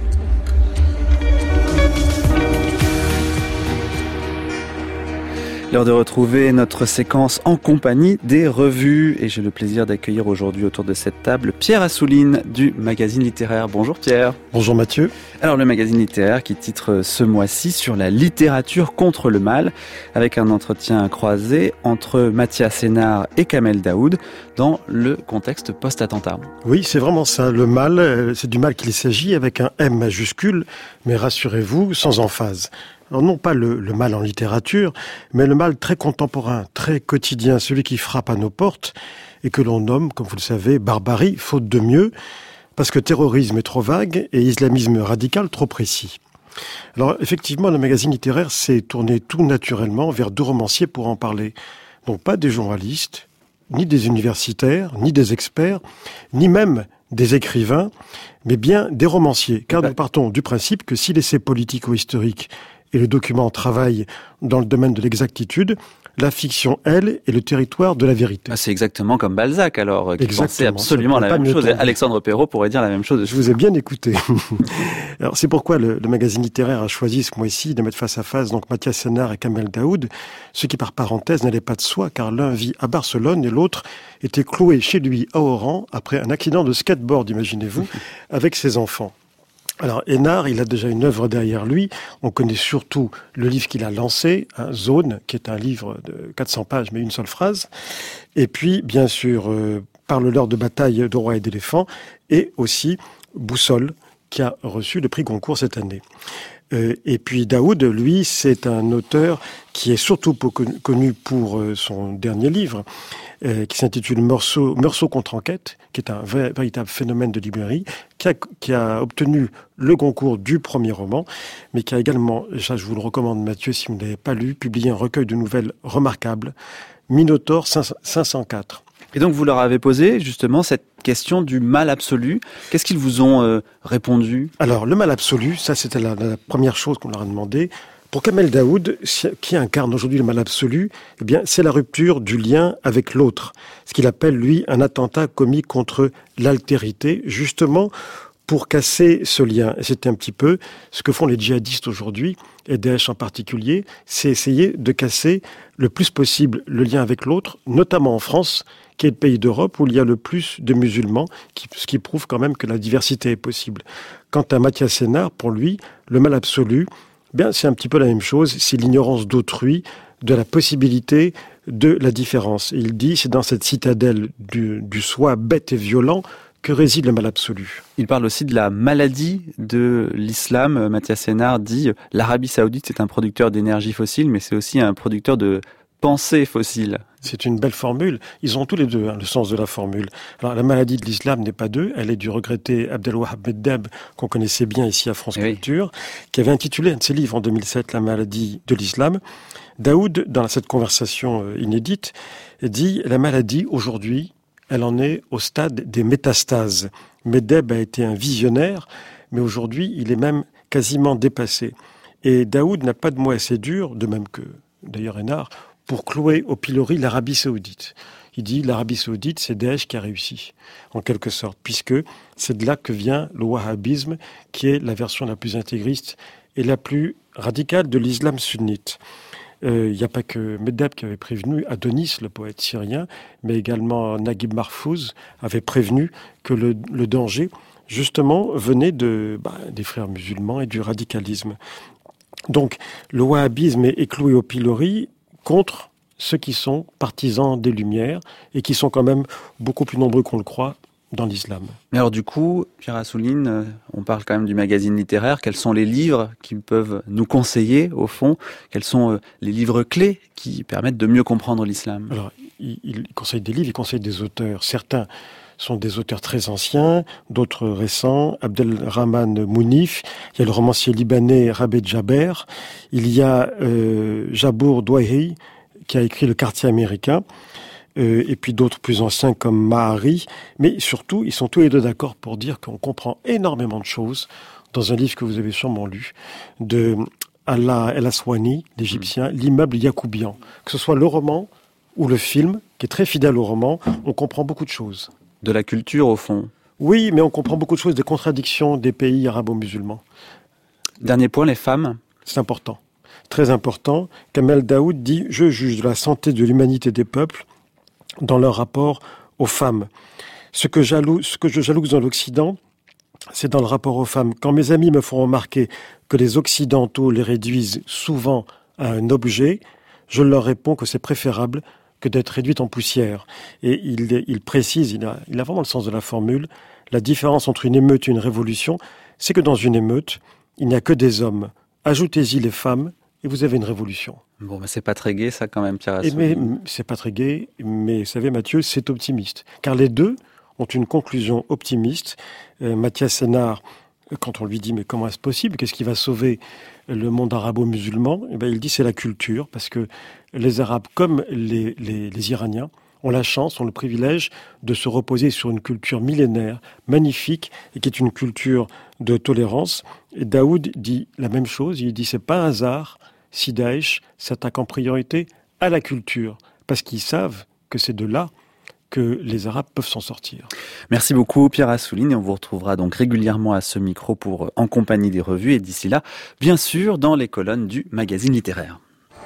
L'heure de retrouver notre séquence en compagnie des revues. Et j'ai le plaisir d'accueillir aujourd'hui autour de cette table Pierre Assouline du magazine littéraire. Bonjour Pierre. Bonjour Mathieu. Alors le magazine littéraire qui titre ce mois-ci sur la littérature contre le mal, avec un entretien croisé entre Mathias Sénard et Kamel Daoud dans le contexte post-attentat. Oui, c'est vraiment ça. Le mal, c'est du mal qu'il s'agit avec un M majuscule, mais rassurez-vous, sans emphase. Alors non pas le mal en littérature, mais le mal très contemporain, très quotidien, celui qui frappe à nos portes et que l'on nomme, comme vous le savez, barbarie, faute de mieux, parce que terrorisme est trop vague et islamisme radical trop précis. Alors effectivement, le magazine littéraire s'est tourné tout naturellement vers deux romanciers pour en parler. Donc pas des journalistes, ni des universitaires, ni des experts, ni même des écrivains, mais bien des romanciers. Car nous partons du principe que si l'essai politico-historique et le document travaille dans le domaine de l'exactitude, la fiction, elle, est le territoire de la vérité. Ah, c'est exactement comme Balzac, alors, qui pensait absolument la même chose. Alexandre Perrault pourrait dire la même chose. Je vous ai bien écouté. Alors, c'est pourquoi le magazine littéraire a choisi ce mois-ci de mettre face à face donc Mathias Sénard et Kamel Daoud, ce qui, par parenthèse, n'allait pas de soi, car l'un vit à Barcelone et l'autre était cloué chez lui à Oran après un accident de skateboard, imaginez-vous, avec ses enfants. Alors, Hénard, il a déjà une œuvre derrière lui. On connaît surtout le livre qu'il a lancé, Zone, qui est un livre de 400 pages, mais une seule phrase. Et puis, bien sûr, Parle-leur de bataille de rois et d'éléphants. Et aussi Boussole, qui a reçu le prix Goncourt cette année. Et puis Daoud, lui, c'est un auteur qui est surtout connu pour son dernier livre, qui s'intitule Meursault contre enquête, qui est un véritable phénomène de librairie, qui a obtenu le Goncourt du premier roman, mais qui a également, ça je vous le recommande Mathieu, si vous ne l'avez pas lu, publié un recueil de nouvelles remarquables, Minotaure 504. Et donc vous leur avez posé justement cette question du mal absolu. Qu'est-ce qu'ils vous ont répondu ? Alors le mal absolu, ça c'était la première chose qu'on leur a demandé. Pour Kamel Daoud, qui incarne aujourd'hui le mal absolu, eh bien c'est la rupture du lien avec l'autre. Ce qu'il appelle lui un attentat commis contre l'altérité, justement pour casser ce lien. Et c'était un petit peu ce que font les djihadistes aujourd'hui, et Daesh en particulier, c'est essayer de casser le plus possible le lien avec l'autre, notamment en France, qui est le pays d'Europe où il y a le plus de musulmans, ce qui prouve quand même que la diversité est possible. Quant à Mathias Sénard, pour lui, le mal absolu, bien c'est un petit peu la même chose, c'est l'ignorance d'autrui, de la possibilité de la différence. Et il dit, c'est dans cette citadelle du soi bête et violent que réside le mal absolu. Il parle aussi de la maladie de l'islam. Mathias Sénard dit l'Arabie Saoudite c'est un producteur d'énergie fossile, mais c'est aussi un producteur de pensée fossile. C'est une belle formule. Ils ont tous les deux le sens de la formule. Alors la maladie de l'islam n'est pas d'eux, elle est du regretté Abdelwahab Meddeb, qu'on connaissait bien ici à France Culture, qui avait intitulé un de ses livres en 2007, La maladie de l'islam. Daoud, dans cette conversation inédite, dit « La maladie, aujourd'hui, elle en est au stade des métastases. Meddeb a été un visionnaire, mais aujourd'hui, il est même quasiment dépassé. Et Daoud n'a pas de mot assez dur, de même que, d'ailleurs, Hénard, pour clouer au pilori l'Arabie Saoudite. Il dit l'Arabie Saoudite, c'est Daesh qui a réussi, en quelque sorte, puisque c'est de là que vient le wahhabisme, qui est la version la plus intégriste et la plus radicale de l'islam sunnite. Il n'y a pas que Meddeb qui avait prévenu, Adonis, le poète syrien, mais également Naguib Mahfouz avait prévenu que le danger, justement, venait des frères musulmans et du radicalisme. Donc, le wahhabisme est cloué au pilori contre ceux qui sont partisans des Lumières et qui sont quand même beaucoup plus nombreux qu'on le croit dans l'islam. Mais alors du coup, Pierre Assouline, on parle quand même du magazine littéraire. Quels sont les livres qui peuvent nous conseiller, au fond ? Quels sont les livres clés qui permettent de mieux comprendre l'islam ? Alors, il conseille des livres, il conseille des auteurs. Certains sont des auteurs très anciens, d'autres récents. Abdelrahman Mounif, il y a le romancier libanais Rabeh Djaber, il y a Jabour Douahi, qui a écrit Le Quartier américain, et puis d'autres plus anciens comme Mahari. Mais surtout, ils sont tous les deux d'accord pour dire qu'on comprend énormément de choses dans un livre que vous avez sûrement lu, de Allah El Aswani, l'Égyptien, L'immeuble Yacoubian. Que ce soit le roman ou le film, qui est très fidèle au roman, on comprend beaucoup de choses. De la culture, au fond. Oui, mais on comprend beaucoup de choses, des contradictions des pays arabo-musulmans. Dernier point, les femmes. C'est important, très important. Kamel Daoud dit « Je juge de la santé de l'humanité des peuples dans leur rapport aux femmes. Ce que je jalouse dans l'Occident, c'est dans le rapport aux femmes. Quand mes amis me font remarquer que les Occidentaux les réduisent souvent à un objet, je leur réponds que c'est préférable que d'être réduite en poussière. » Et il précise, il a vraiment le sens de la formule, la différence entre une émeute et une révolution, c'est que dans une émeute, il n'y a que des hommes. Ajoutez-y les femmes et vous avez une révolution. Bon, mais c'est pas très gai, ça, quand même, Pierre Assouline. Mais c'est pas très gai, mais vous savez, Mathieu, c'est optimiste. Car les deux ont une conclusion optimiste. Mathias Sénard, quand on lui dit « Mais comment est-ce possible ? Qu'est-ce qui va sauver le monde arabo-musulman ?» il dit « C'est la culture, parce que les Arabes, comme les Iraniens, ont la chance, ont le privilège de se reposer sur une culture millénaire, magnifique, et qui est une culture de tolérance. » Et Daoud dit la même chose, il dit « C'est pas un hasard si Daesh s'attaque en priorité à la culture, parce qu'ils savent que c'est de là que les Arabes peuvent s'en sortir. » Merci beaucoup Pierre Assouline, et on vous retrouvera donc régulièrement à ce micro pour En compagnie des revues, et d'ici là, bien sûr, dans les colonnes du magazine littéraire.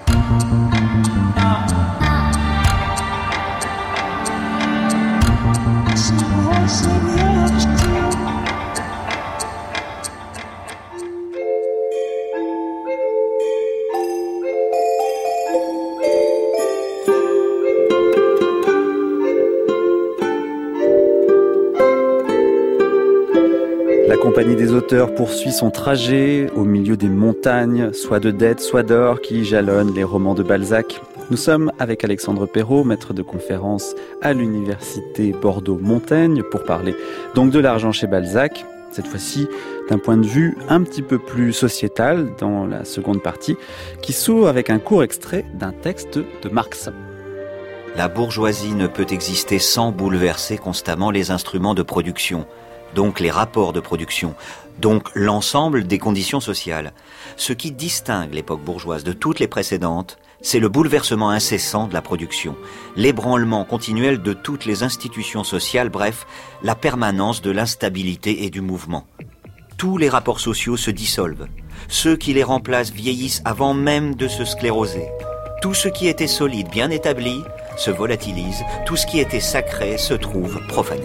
La compagnie des auteurs poursuit son trajet au milieu des montagnes, soit de dettes, soit d'or, qui jalonnent les romans de Balzac. Nous sommes avec Alexandre Perrault, maître de conférence à l'université Bordeaux-Montaigne, pour parler donc de l'argent chez Balzac, cette fois-ci d'un point de vue un petit peu plus sociétal dans la seconde partie, qui s'ouvre avec un court extrait d'un texte de Marx. La bourgeoisie ne peut exister sans bouleverser constamment les instruments de production, donc les rapports de production, donc l'ensemble des conditions sociales. Ce qui distingue l'époque bourgeoise de toutes les précédentes, c'est le bouleversement incessant de la production, l'ébranlement continuel de toutes les institutions sociales, bref, la permanence de l'instabilité et du mouvement. Tous les rapports sociaux se dissolvent. Ceux qui les remplacent vieillissent avant même de se scléroser. Tout ce qui était solide, bien établi, se volatilise. Tout ce qui était sacré se trouve profané.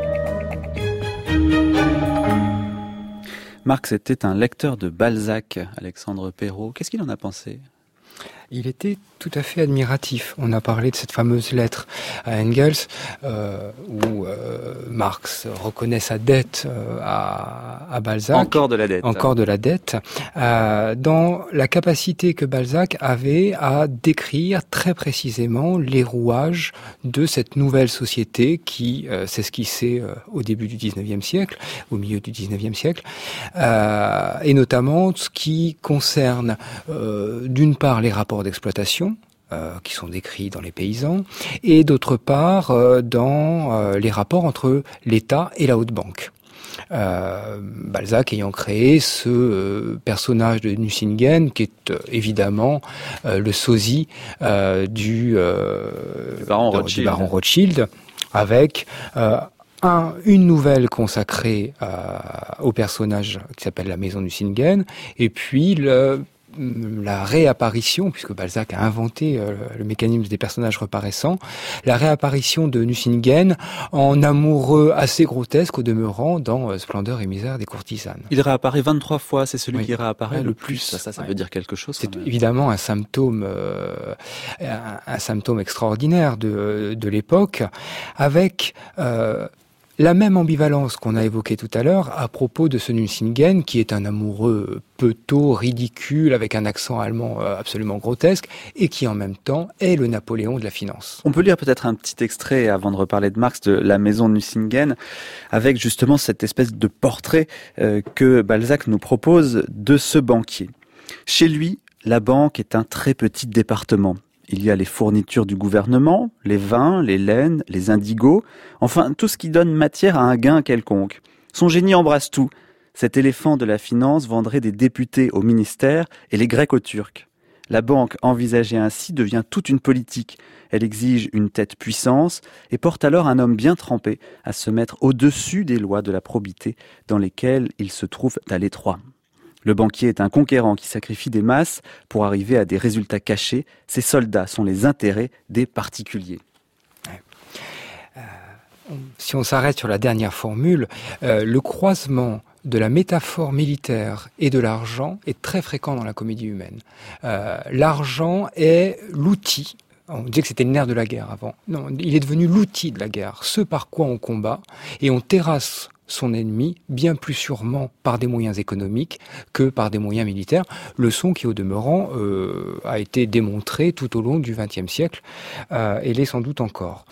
Marx était un lecteur de Balzac, Alexandre Perrault. Qu'est-ce qu'il en a pensé ? Il était tout à fait admiratif. On a parlé de cette fameuse lettre à Engels où Marx reconnaît sa dette à Balzac. Encore de la dette. Encore de la dette. Dans la capacité que Balzac avait à décrire très précisément les rouages de cette nouvelle société qui s'esquissait au début du 19e siècle, au milieu du 19e siècle, et notamment ce qui concerne d'une part les rapports d'exploitation, qui sont décrits dans les paysans, et d'autre part dans les rapports entre l'État et la haute banque. Balzac ayant créé ce personnage de Nucingen, qui est évidemment le sosie du baron Rothschild, avec une nouvelle consacrée au personnage qui s'appelle la maison Nucingen, et puis la réapparition, puisque Balzac a inventé le mécanisme des personnages reparaissants, la réapparition de Nucingen en amoureux assez grotesque au demeurant dans Splendeur et misère des courtisanes. Il réapparaît 23 fois, c'est celui qui réapparaît le plus. Ça veut dire quelque chose. C'est évidemment un symptôme extraordinaire de l'époque, avec la même ambivalence qu'on a évoquée tout à l'heure à propos de ce Nucingen, qui est un amoureux peto, ridicule, avec un accent allemand absolument grotesque, et qui en même temps est le Napoléon de la finance. On peut lire peut-être un petit extrait, avant de reparler de Marx, de La maison Nucingen, avec justement cette espèce de portrait que Balzac nous propose de ce banquier. Chez lui, la banque est un très petit département. Il y a les fournitures du gouvernement, les vins, les laines, les indigos, enfin tout ce qui donne matière à un gain quelconque. Son génie embrasse tout. cet éléphant de la finance vendrait des députés au ministère et les Grecs aux Turcs. La banque envisagée ainsi devient toute une politique. Elle exige une tête puissance et porte alors un homme bien trempé à se mettre au-dessus des lois de la probité dans lesquelles il se trouve à l'étroit. Le banquier est un conquérant qui sacrifie des masses pour arriver à des résultats cachés. Ses soldats sont les intérêts des particuliers. Si on s'arrête sur la dernière formule, le croisement de la métaphore militaire et de l'argent est très fréquent dans la comédie humaine. L'argent est l'outil. On disait que c'était le nerf de la guerre avant. Non, il est devenu l'outil de la guerre, ce par quoi on combat, et on terrasse son ennemi bien plus sûrement par des moyens économiques que par des moyens militaires. Leçon qui, au demeurant, a été démontrée tout au long du XXe siècle et l'est sans doute encore.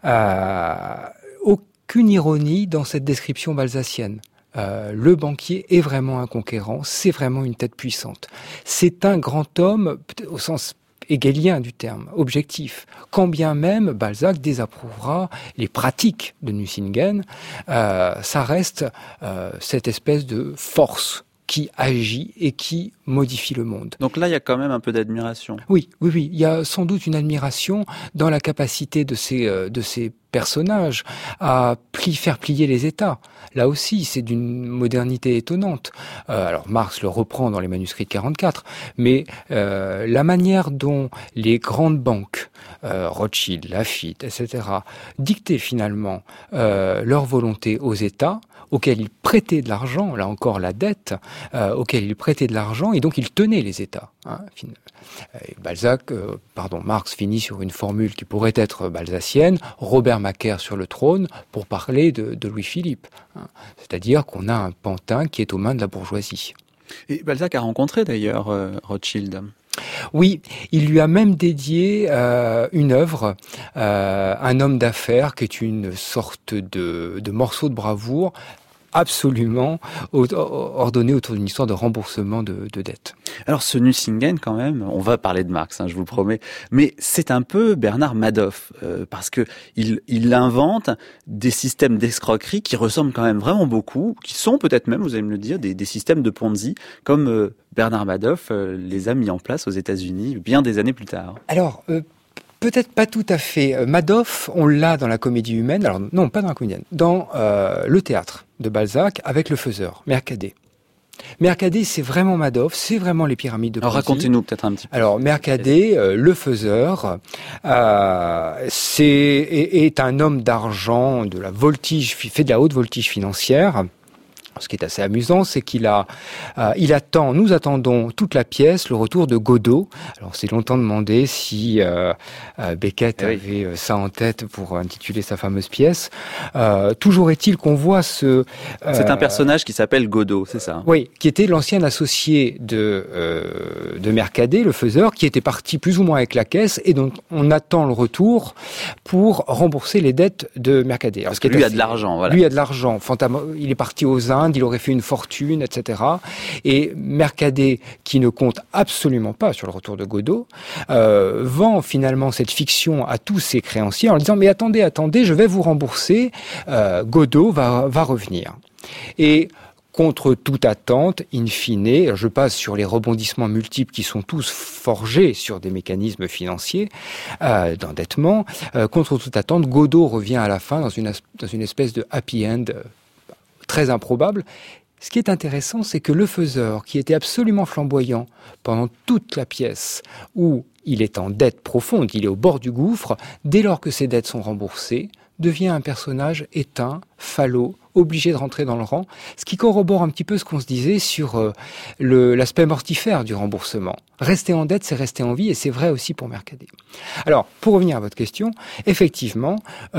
Aucune ironie dans cette description balzacienne. Le banquier est vraiment un conquérant, c'est vraiment une tête puissante. C'est un grand homme, au sens hegelien du terme, objectif. Quand bien même Balzac désapprouvera les pratiques de Nucingen, ça reste cette espèce de force qui agit et qui modifie le monde. Donc là, il y a quand même un peu d'admiration. Oui. Il y a sans doute une admiration dans la capacité de ces personnages à faire plier les États. Là aussi, c'est d'une modernité étonnante. Alors Marx le reprend dans les manuscrits de 44, mais la manière dont les grandes banques, Rothschild, Lafitte, etc., dictaient finalement leur volonté aux États, auxquels ils prêtaient de l'argent, là encore la dette, auxquels ils prêtaient de l'argent, et donc ils tenaient les États. Marx finit sur une formule qui pourrait être balzacienne, Robert Macaire sur le trône, pour parler de Louis-Philippe. C'est-à-dire qu'on a un pantin qui est aux mains de la bourgeoisie. Et Balzac a rencontré d'ailleurs Rothschild. Oui, il lui a même dédié une œuvre, un homme d'affaires qui est une sorte de morceau de bravoure absolument ordonné autour d'une histoire de remboursement de dettes. Alors ce Nucingen quand même, on va parler de Marx, je vous le promets, mais c'est un peu Bernard Madoff, parce que il invente des systèmes d'escroquerie qui ressemblent quand même vraiment beaucoup, qui sont peut-être même, vous allez me le dire, des systèmes de Ponzi, comme Bernard Madoff les a mis en place aux États-Unis bien des années plus tard. Alors, peut-être pas tout à fait. Madoff, on l'a dans la comédie humaine, alors non, pas dans la comédie humaine, dans le théâtre de Balzac avec le faiseur, Mercader. Mercader, c'est vraiment Madoff, c'est vraiment les pyramides de Ponzi. Alors racontez-nous peut-être un petit peu. Alors Mercader, le faiseur, est un homme d'argent, de la voltige, fait de la haute voltige financière. Ce qui est assez amusant, c'est nous attendons toute la pièce, le retour de Godot. Alors, c'est longtemps demandé si Beckett avait ça en tête pour intituler sa fameuse pièce. Toujours est-il qu'on voit c'est un personnage qui s'appelle Godot, c'est ça? Oui, qui était l'ancien associé de Mercader, le faiseur, qui était parti plus ou moins avec la caisse et dont on attend le retour pour rembourser les dettes de Mercader. Parce que lui a de l'argent, voilà. Lui a de l'argent. Il est parti aux Indes, il aurait fait une fortune, etc. Et Mercader, qui ne compte absolument pas sur le retour de Godot, vend finalement cette fiction à tous ses créanciers en leur disant « Mais attendez, je vais vous rembourser, Godot va revenir. » Et contre toute attente, in fine, je passe sur les rebondissements multiples qui sont tous forgés sur des mécanismes financiers d'endettement. Contre toute attente, Godot revient à la fin dans une espèce de happy end très improbable. Ce qui est intéressant, c'est que le faiseur, qui était absolument flamboyant pendant toute la pièce, où il est en dette profonde, il est au bord du gouffre, dès lors que ses dettes sont remboursées, devient un personnage éteint, falot, obligé de rentrer dans le rang, ce qui corrobore un petit peu ce qu'on se disait sur l'aspect mortifère du remboursement. Rester en dette, c'est rester en vie, et c'est vrai aussi pour Mercader. Alors, pour revenir à votre question, effectivement,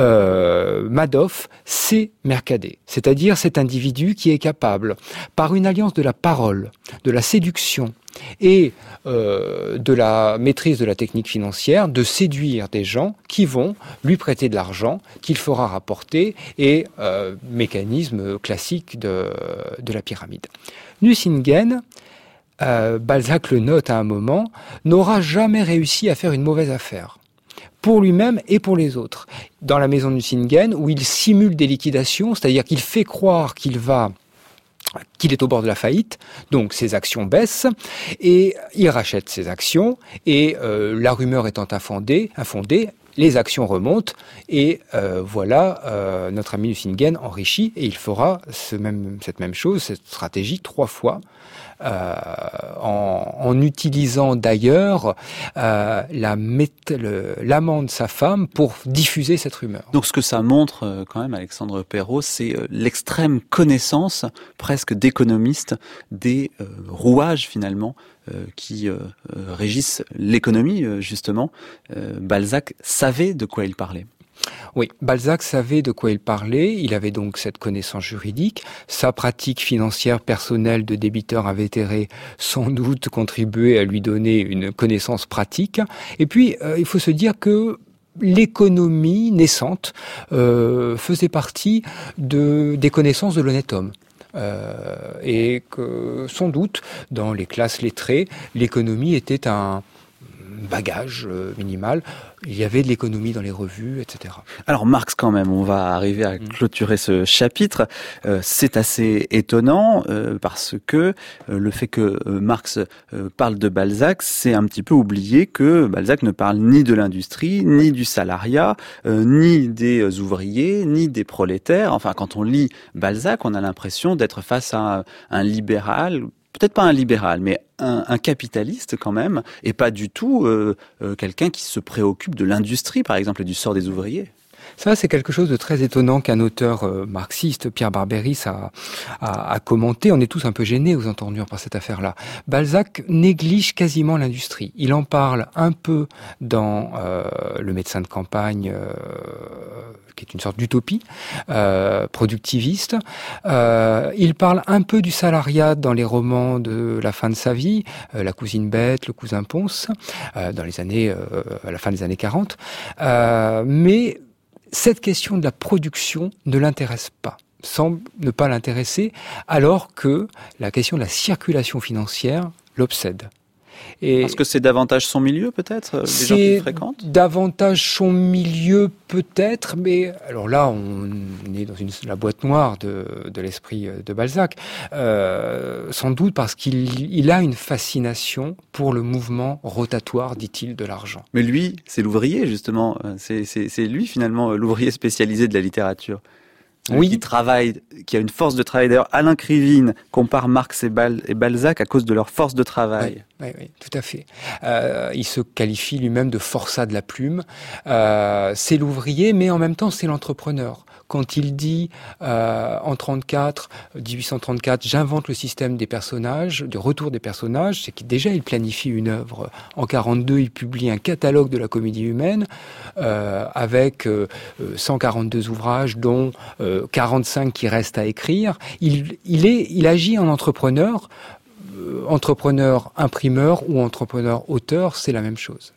Madoff, c'est Mercader, c'est-à-dire cet individu qui est capable, par une alliance de la parole, de la séduction et de la maîtrise de la technique financière, de séduire des gens qui vont lui prêter de l'argent, qu'il fera rapporter, et mécanisme classique de la pyramide. Nucingen, Balzac le note à un moment, n'aura jamais réussi à faire une mauvaise affaire, pour lui-même et pour les autres. Dans la maison de Nucingen, où il simule des liquidations, c'est-à-dire qu'il fait croire qu'il va qu'il est au bord de la faillite, donc ses actions baissent, et il rachète ses actions, et la rumeur étant infondée, les actions remontent, et voilà, notre ami Nucingen enrichi, et il fera cette même chose, cette stratégie 3 fois, en utilisant d'ailleurs l'amant de sa femme pour diffuser cette rumeur. Donc ce que ça montre quand même, Alexandre Perrault, c'est l'extrême connaissance presque d'économiste des rouages finalement qui régissent l'économie justement. Balzac savait de quoi il parlait. Oui, Balzac savait de quoi il parlait, il avait donc cette connaissance juridique, sa pratique financière personnelle de débiteur invétéré sans doute contribuait à lui donner une connaissance pratique, et puis il faut se dire que l'économie naissante faisait partie des connaissances de l'honnête homme. Et que sans doute dans les classes lettrées, l'économie était un bagage minimal. Il y avait de l'économie dans les revues, etc. Alors Marx quand même, on va arriver à clôturer ce chapitre. C'est assez étonnant parce que le fait que Marx parle de Balzac, c'est un petit peu oublier que Balzac ne parle ni de l'industrie, ni du salariat, ni des ouvriers, ni des prolétaires. Enfin, quand on lit Balzac, on a l'impression d'être face à un libéral, peut-être pas un libéral, mais un capitaliste quand même, et pas du tout quelqu'un qui se préoccupe de l'industrie, par exemple, et du sort des ouvriers. Ça, c'est quelque chose de très étonnant qu'un auteur marxiste, Pierre Barberis, a commenté. On est tous un peu gênés aux entendures par cette affaire-là. Balzac néglige quasiment l'industrie. Il en parle un peu dans Le médecin de campagne, qui est une sorte d'utopie productiviste. Il parle un peu du salariat dans les romans de la fin de sa vie, La cousine bête, Le cousin Ponce, dans les années, à la fin des années 40. Mais cette question de la production ne l'intéresse pas, semble ne pas l'intéresser, alors que la question de la circulation financière l'obsède. Et parce que c'est davantage son milieu, peut-être, les gens qui le fréquentent ? Davantage son milieu, peut-être, mais alors là, on est dans la boîte noire de l'esprit de Balzac, sans doute parce qu'il a une fascination pour le mouvement rotatoire, dit-il, de l'argent. Mais lui, c'est l'ouvrier, justement. C'est lui, finalement, l'ouvrier spécialisé de la littérature. Oui. Qui a une force de travail. D'ailleurs, Alain Krivine compare Marx et Balzac à cause de leur force de travail. Oui, tout à fait. Il se qualifie lui-même de forçat de la plume. C'est l'ouvrier, mais en même temps, c'est l'entrepreneur. Quand il dit en 1834, j'invente le système des personnages, du retour des personnages, c'est qu'il déjà il planifie une œuvre. En 42, il publie un catalogue de la comédie humaine avec 142 ouvrages, dont 45 qui restent à écrire. Il agit en entrepreneur. Entrepreneur imprimeur ou entrepreneur auteur, c'est la même chose.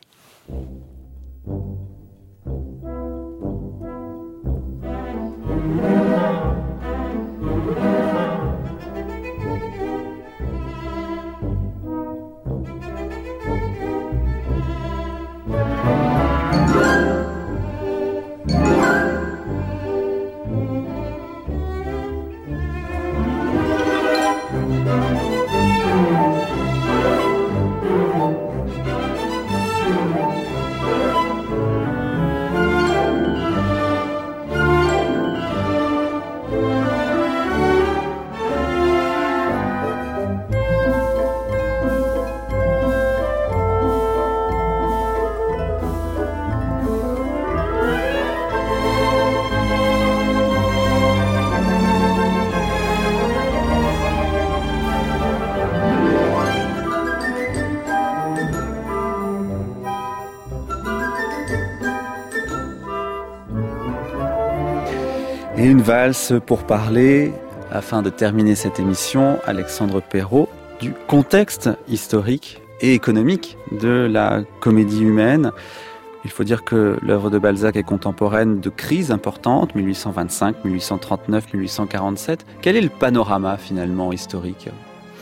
Et une valse pour parler, afin de terminer cette émission, Alexandre Perrault, du contexte historique et économique de la comédie humaine. Il faut dire que l'œuvre de Balzac est contemporaine de crises importantes, 1825, 1839, 1847. Quel est le panorama finalement historique ?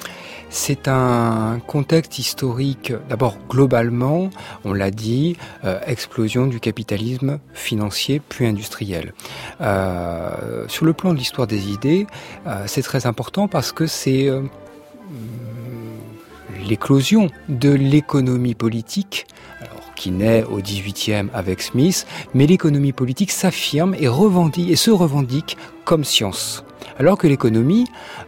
C'est un contexte historique, d'abord globalement, on l'a dit, explosion du capitalisme financier puis industriel. Sur le plan de l'histoire des idées, c'est très important parce que c'est l'éclosion de l'économie politique, qui naît au XVIIIe avec Smith, mais l'économie politique s'affirme et se revendique comme science. Alors que l'économie,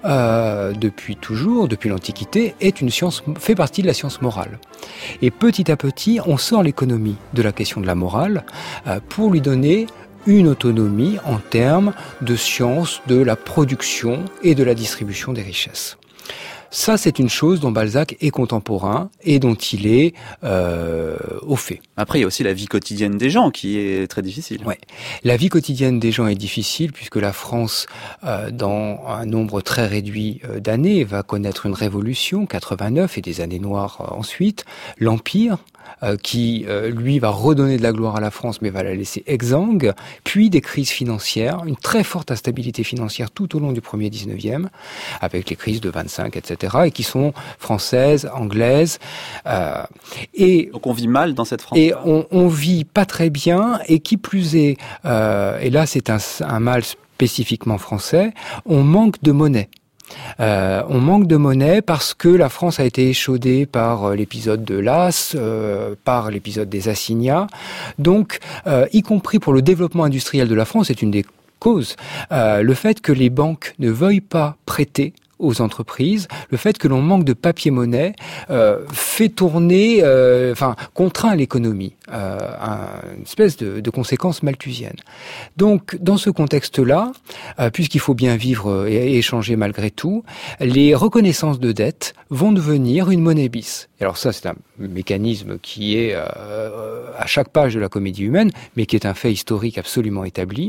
depuis toujours, depuis l'Antiquité, est une science, fait partie de la science morale. Et petit à petit, on sort l'économie de la question de la morale pour lui donner une autonomie en termes de science de la production et de la distribution des richesses. Ça, c'est une chose dont Balzac est contemporain et dont il est au fait. Après, il y a aussi la vie quotidienne des gens qui est très difficile. Ouais. La vie quotidienne des gens est difficile puisque la France, dans un nombre très réduit d'années, va connaître une révolution, 89, et des années noires ensuite. L'Empire, qui, lui, va redonner de la gloire à la France, mais va la laisser exsangue. Puis des crises financières, une très forte instabilité financière tout au long du premier 19e, avec les crises de 25, etc., et qui sont françaises, anglaises. Donc on vit mal dans cette France. Et on vit pas très bien, et qui plus est, et là c'est un mal spécifiquement français, on manque de monnaie. On manque de monnaie parce que la France a été échaudée par l'épisode de Las, par l'épisode des assignats. Donc, y compris pour le développement industriel de la France, c'est une des causes. Le fait que les banques ne veuillent pas prêter aux entreprises, le fait que l'on manque de papier-monnaie fait tourner, contraint l'économie, une espèce de conséquence malthusienne. Donc, dans ce contexte-là, puisqu'il faut bien vivre et échanger malgré tout, les reconnaissances de dette vont devenir une monnaie bis. Et alors ça, c'est un mécanisme qui est à chaque page de la comédie humaine, mais qui est un fait historique absolument établi,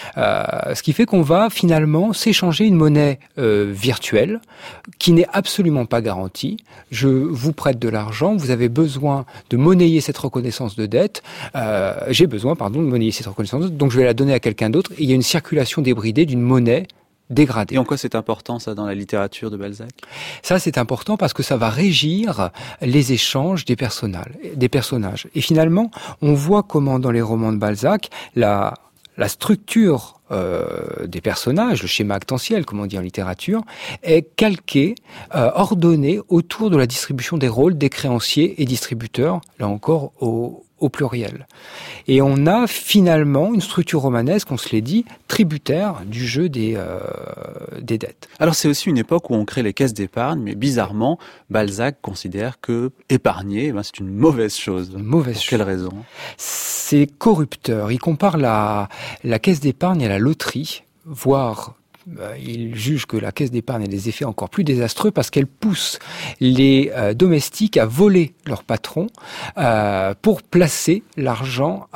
ce qui fait qu'on va finalement s'échanger une monnaie virtuelle, qui n'est absolument pas garantie. Je vous prête de l'argent, vous avez besoin de monnayer cette reconnaissance de dette, j'ai besoin, de monnayer cette reconnaissance de dette, donc je vais la donner à quelqu'un d'autre, et il y a une circulation débridée d'une monnaie dégradée. Et en quoi c'est important, ça, dans la littérature de Balzac ? Ça, c'est important parce que ça va régir les échanges des personnages. Et finalement, on voit comment, dans les romans de Balzac, la structure des personnages, le schéma actantiel, comme on dit en littérature, est calqué, ordonné autour de la distribution des rôles des créanciers et distributeurs, là encore au pluriel. Et on a finalement une structure romanesque, on se l'est dit, tributaire du jeu des dettes. Alors c'est aussi une époque où on crée les caisses d'épargne, mais bizarrement, Balzac considère que épargner, c'est une mauvaise chose. Une mauvaise chose. Pour quelle raison ? C'est corrupteur. Il compare la caisse d'épargne à la loterie, voire il juge que la caisse d'épargne a des effets encore plus désastreux parce qu'elle pousse les domestiques à voler leur patron pour placer l'argent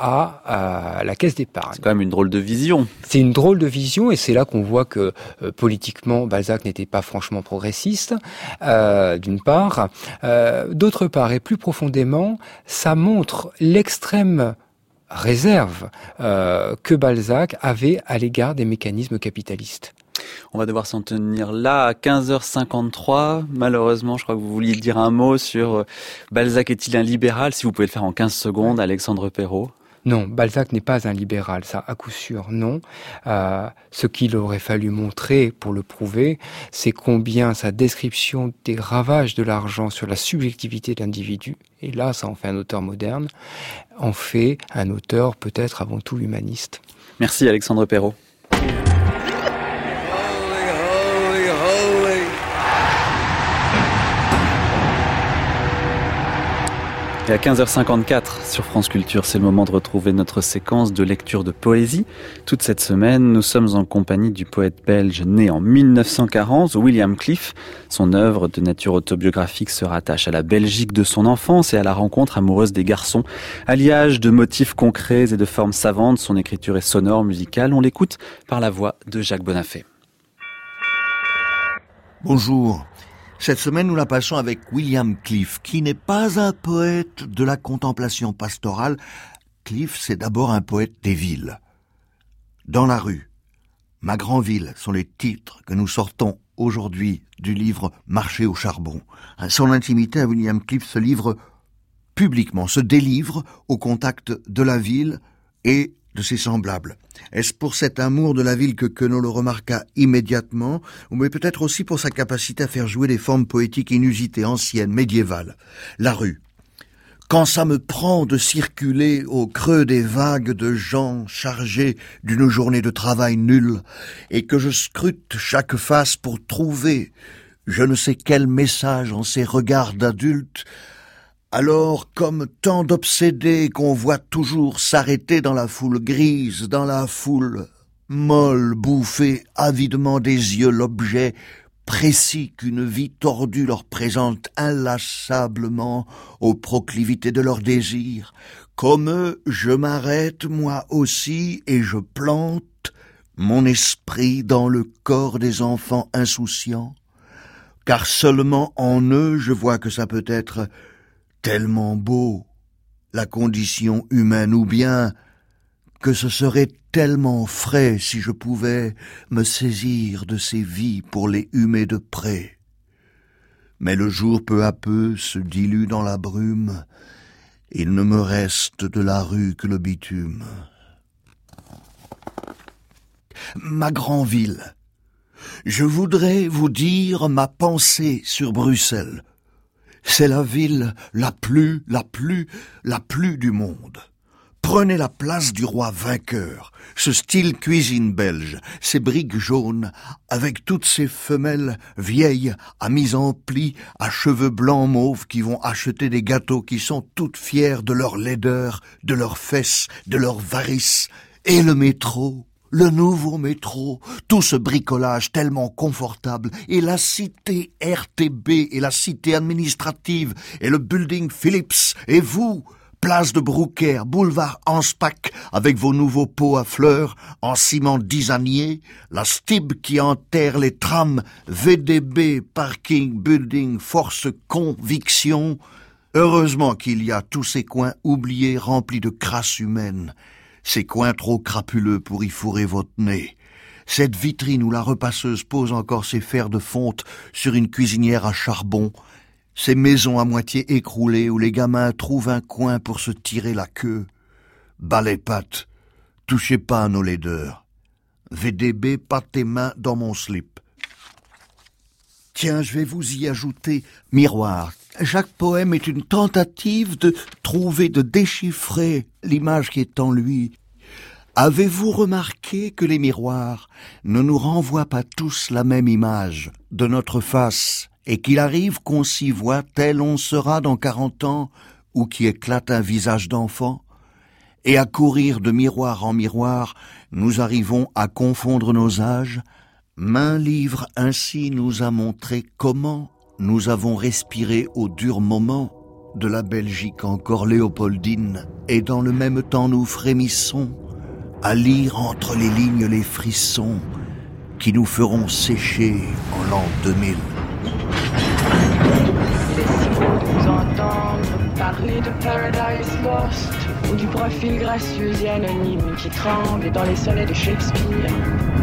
à la caisse d'épargne. C'est quand même une drôle de vision. C'est une drôle de vision et c'est là qu'on voit que politiquement Balzac n'était pas franchement progressiste, d'une part. D'autre part, et plus profondément, ça montre l'extrême réserve que Balzac avait à l'égard des mécanismes capitalistes. On va devoir s'en tenir là à 15h53. Malheureusement, je crois que vous vouliez dire un mot sur Balzac est-il un libéral ? Si vous pouvez le faire en 15 secondes, Alexandre Perrault. Non, Balzac n'est pas un libéral, ça à coup sûr, non. Ce qu'il aurait fallu montrer pour le prouver, c'est combien sa description des ravages de l'argent sur la subjectivité de l'individu, et là ça en fait un auteur moderne, en fait un auteur peut-être avant tout humaniste. Merci Alexandre Perrault. Et à 15h54 sur France Culture, c'est le moment de retrouver notre séquence de lecture de poésie. Toute cette semaine, nous sommes en compagnie du poète belge né en 1940, William Cliff. Son œuvre de nature autobiographique se rattache à la Belgique de son enfance et à la rencontre amoureuse des garçons. Alliage de motifs concrets et de formes savantes, son écriture est sonore, musicale. On l'écoute par la voix de Jacques Bonafé. Bonjour. Cette semaine, nous la passons avec William Cliff, qui n'est pas un poète de la contemplation pastorale. Cliff, c'est d'abord un poète des villes. Dans la rue, Ma grand ville sont les titres que nous sortons aujourd'hui du livre Marcher au charbon. Son intimité à William Cliff se livre publiquement, se délivre au contact de la ville et de ses semblables. Est-ce pour cet amour de la ville que Queneau le remarqua immédiatement, ou peut-être aussi pour sa capacité à faire jouer des formes poétiques inusitées, anciennes, médiévales? La rue. Quand ça me prend de circuler au creux des vagues de gens chargés d'une journée de travail nulle, et que je scrute chaque face pour trouver je ne sais quel message en ces regards d'adultes, alors, comme tant d'obsédés qu'on voit toujours s'arrêter dans la foule grise, dans la foule molle, bouffer avidement des yeux l'objet précis qu'une vie tordue leur présente inlassablement aux proclivités de leurs désirs, comme eux, je m'arrête moi aussi et je plante mon esprit dans le corps des enfants insouciants, car seulement en eux je vois que ça peut être tellement beau, la condition humaine, ou bien que ce serait tellement frais si je pouvais me saisir de ces vies pour les humer de près. Mais le jour peu à peu se dilue dans la brume, il ne me reste de la rue que le bitume. Ma grande ville, je voudrais vous dire ma pensée sur Bruxelles. C'est la ville la plus du monde. Prenez la place du roi vainqueur, ce style cuisine belge, ces briques jaunes, avec toutes ces femelles vieilles, à mise en pli, à cheveux blancs mauves qui vont acheter des gâteaux, qui sont toutes fières de leur laideur, de leurs fesses, de leurs varices, et le métro. Le nouveau métro, tout ce bricolage tellement confortable, et la cité RTB, et la cité administrative, et le building Philips, et vous, place de Brouckère, boulevard Anspach, avec vos nouveaux pots à fleurs, en ciment disanier, la Stib qui enterre les trams, VDB, parking, building, force, conviction. Heureusement qu'il y a tous ces coins oubliés remplis de crasse humaine. Ces coins trop crapuleux pour y fourrer votre nez. Cette vitrine où la repasseuse pose encore ses fers de fonte sur une cuisinière à charbon. Ces maisons à moitié écroulées où les gamins trouvent un coin pour se tirer la queue. Bas les pattes, touchez pas à nos laideurs. VDB, pas tes mains dans mon slip. Tiens, je vais vous y ajouter miroir. Chaque poème est une tentative de trouver, de déchiffrer l'image qui est en lui. Avez-vous remarqué que les miroirs ne nous renvoient pas tous la même image de notre face, et qu'il arrive qu'on s'y voit tel on sera dans 40 ans, ou qui éclate un visage d'enfant? Et à courir de miroir en miroir, nous arrivons à confondre nos âges. Main livre ainsi nous a montré comment nous avons respiré au dur moment de la Belgique encore léopoldine, et dans le même temps nous frémissons à lire entre les lignes les frissons qui nous feront sécher en l'an 2000. Vous entendre parler de Paradise Lost ou du profil gracieux et anonyme qui tremble dans les sonnets de Shakespeare.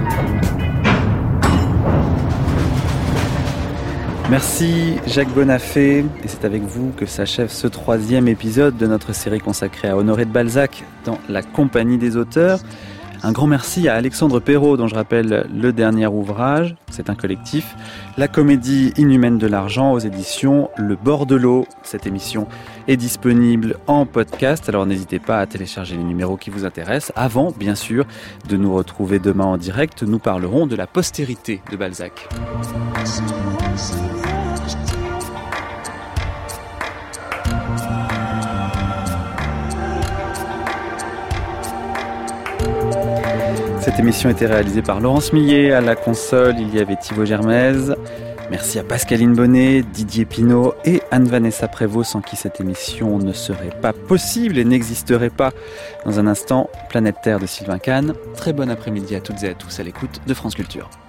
Merci Jacques Bonafé, et c'est avec vous que s'achève ce 3e épisode de notre série consacrée à Honoré de Balzac dans La Compagnie des auteurs. Un grand merci à Alexandre Perrault, dont je rappelle le dernier ouvrage, c'est un collectif, La comédie inhumaine de l'argent aux éditions Le Bord de l'eau. Cette émission est disponible en podcast, alors n'hésitez pas à télécharger les numéros qui vous intéressent. Avant, bien sûr, de nous retrouver demain en direct, nous parlerons de la postérité de Balzac. Cette émission a été réalisée par Laurence Millet. À la console, il y avait Thibaut Germaise. Merci à Pascaline Bonnet, Didier Pinault et Anne-Vanessa Prévost, sans qui cette émission ne serait pas possible et n'existerait pas. Dans un instant, Planète Terre de Sylvain Kahn. Très bon après-midi à toutes et à tous à l'écoute de France Culture.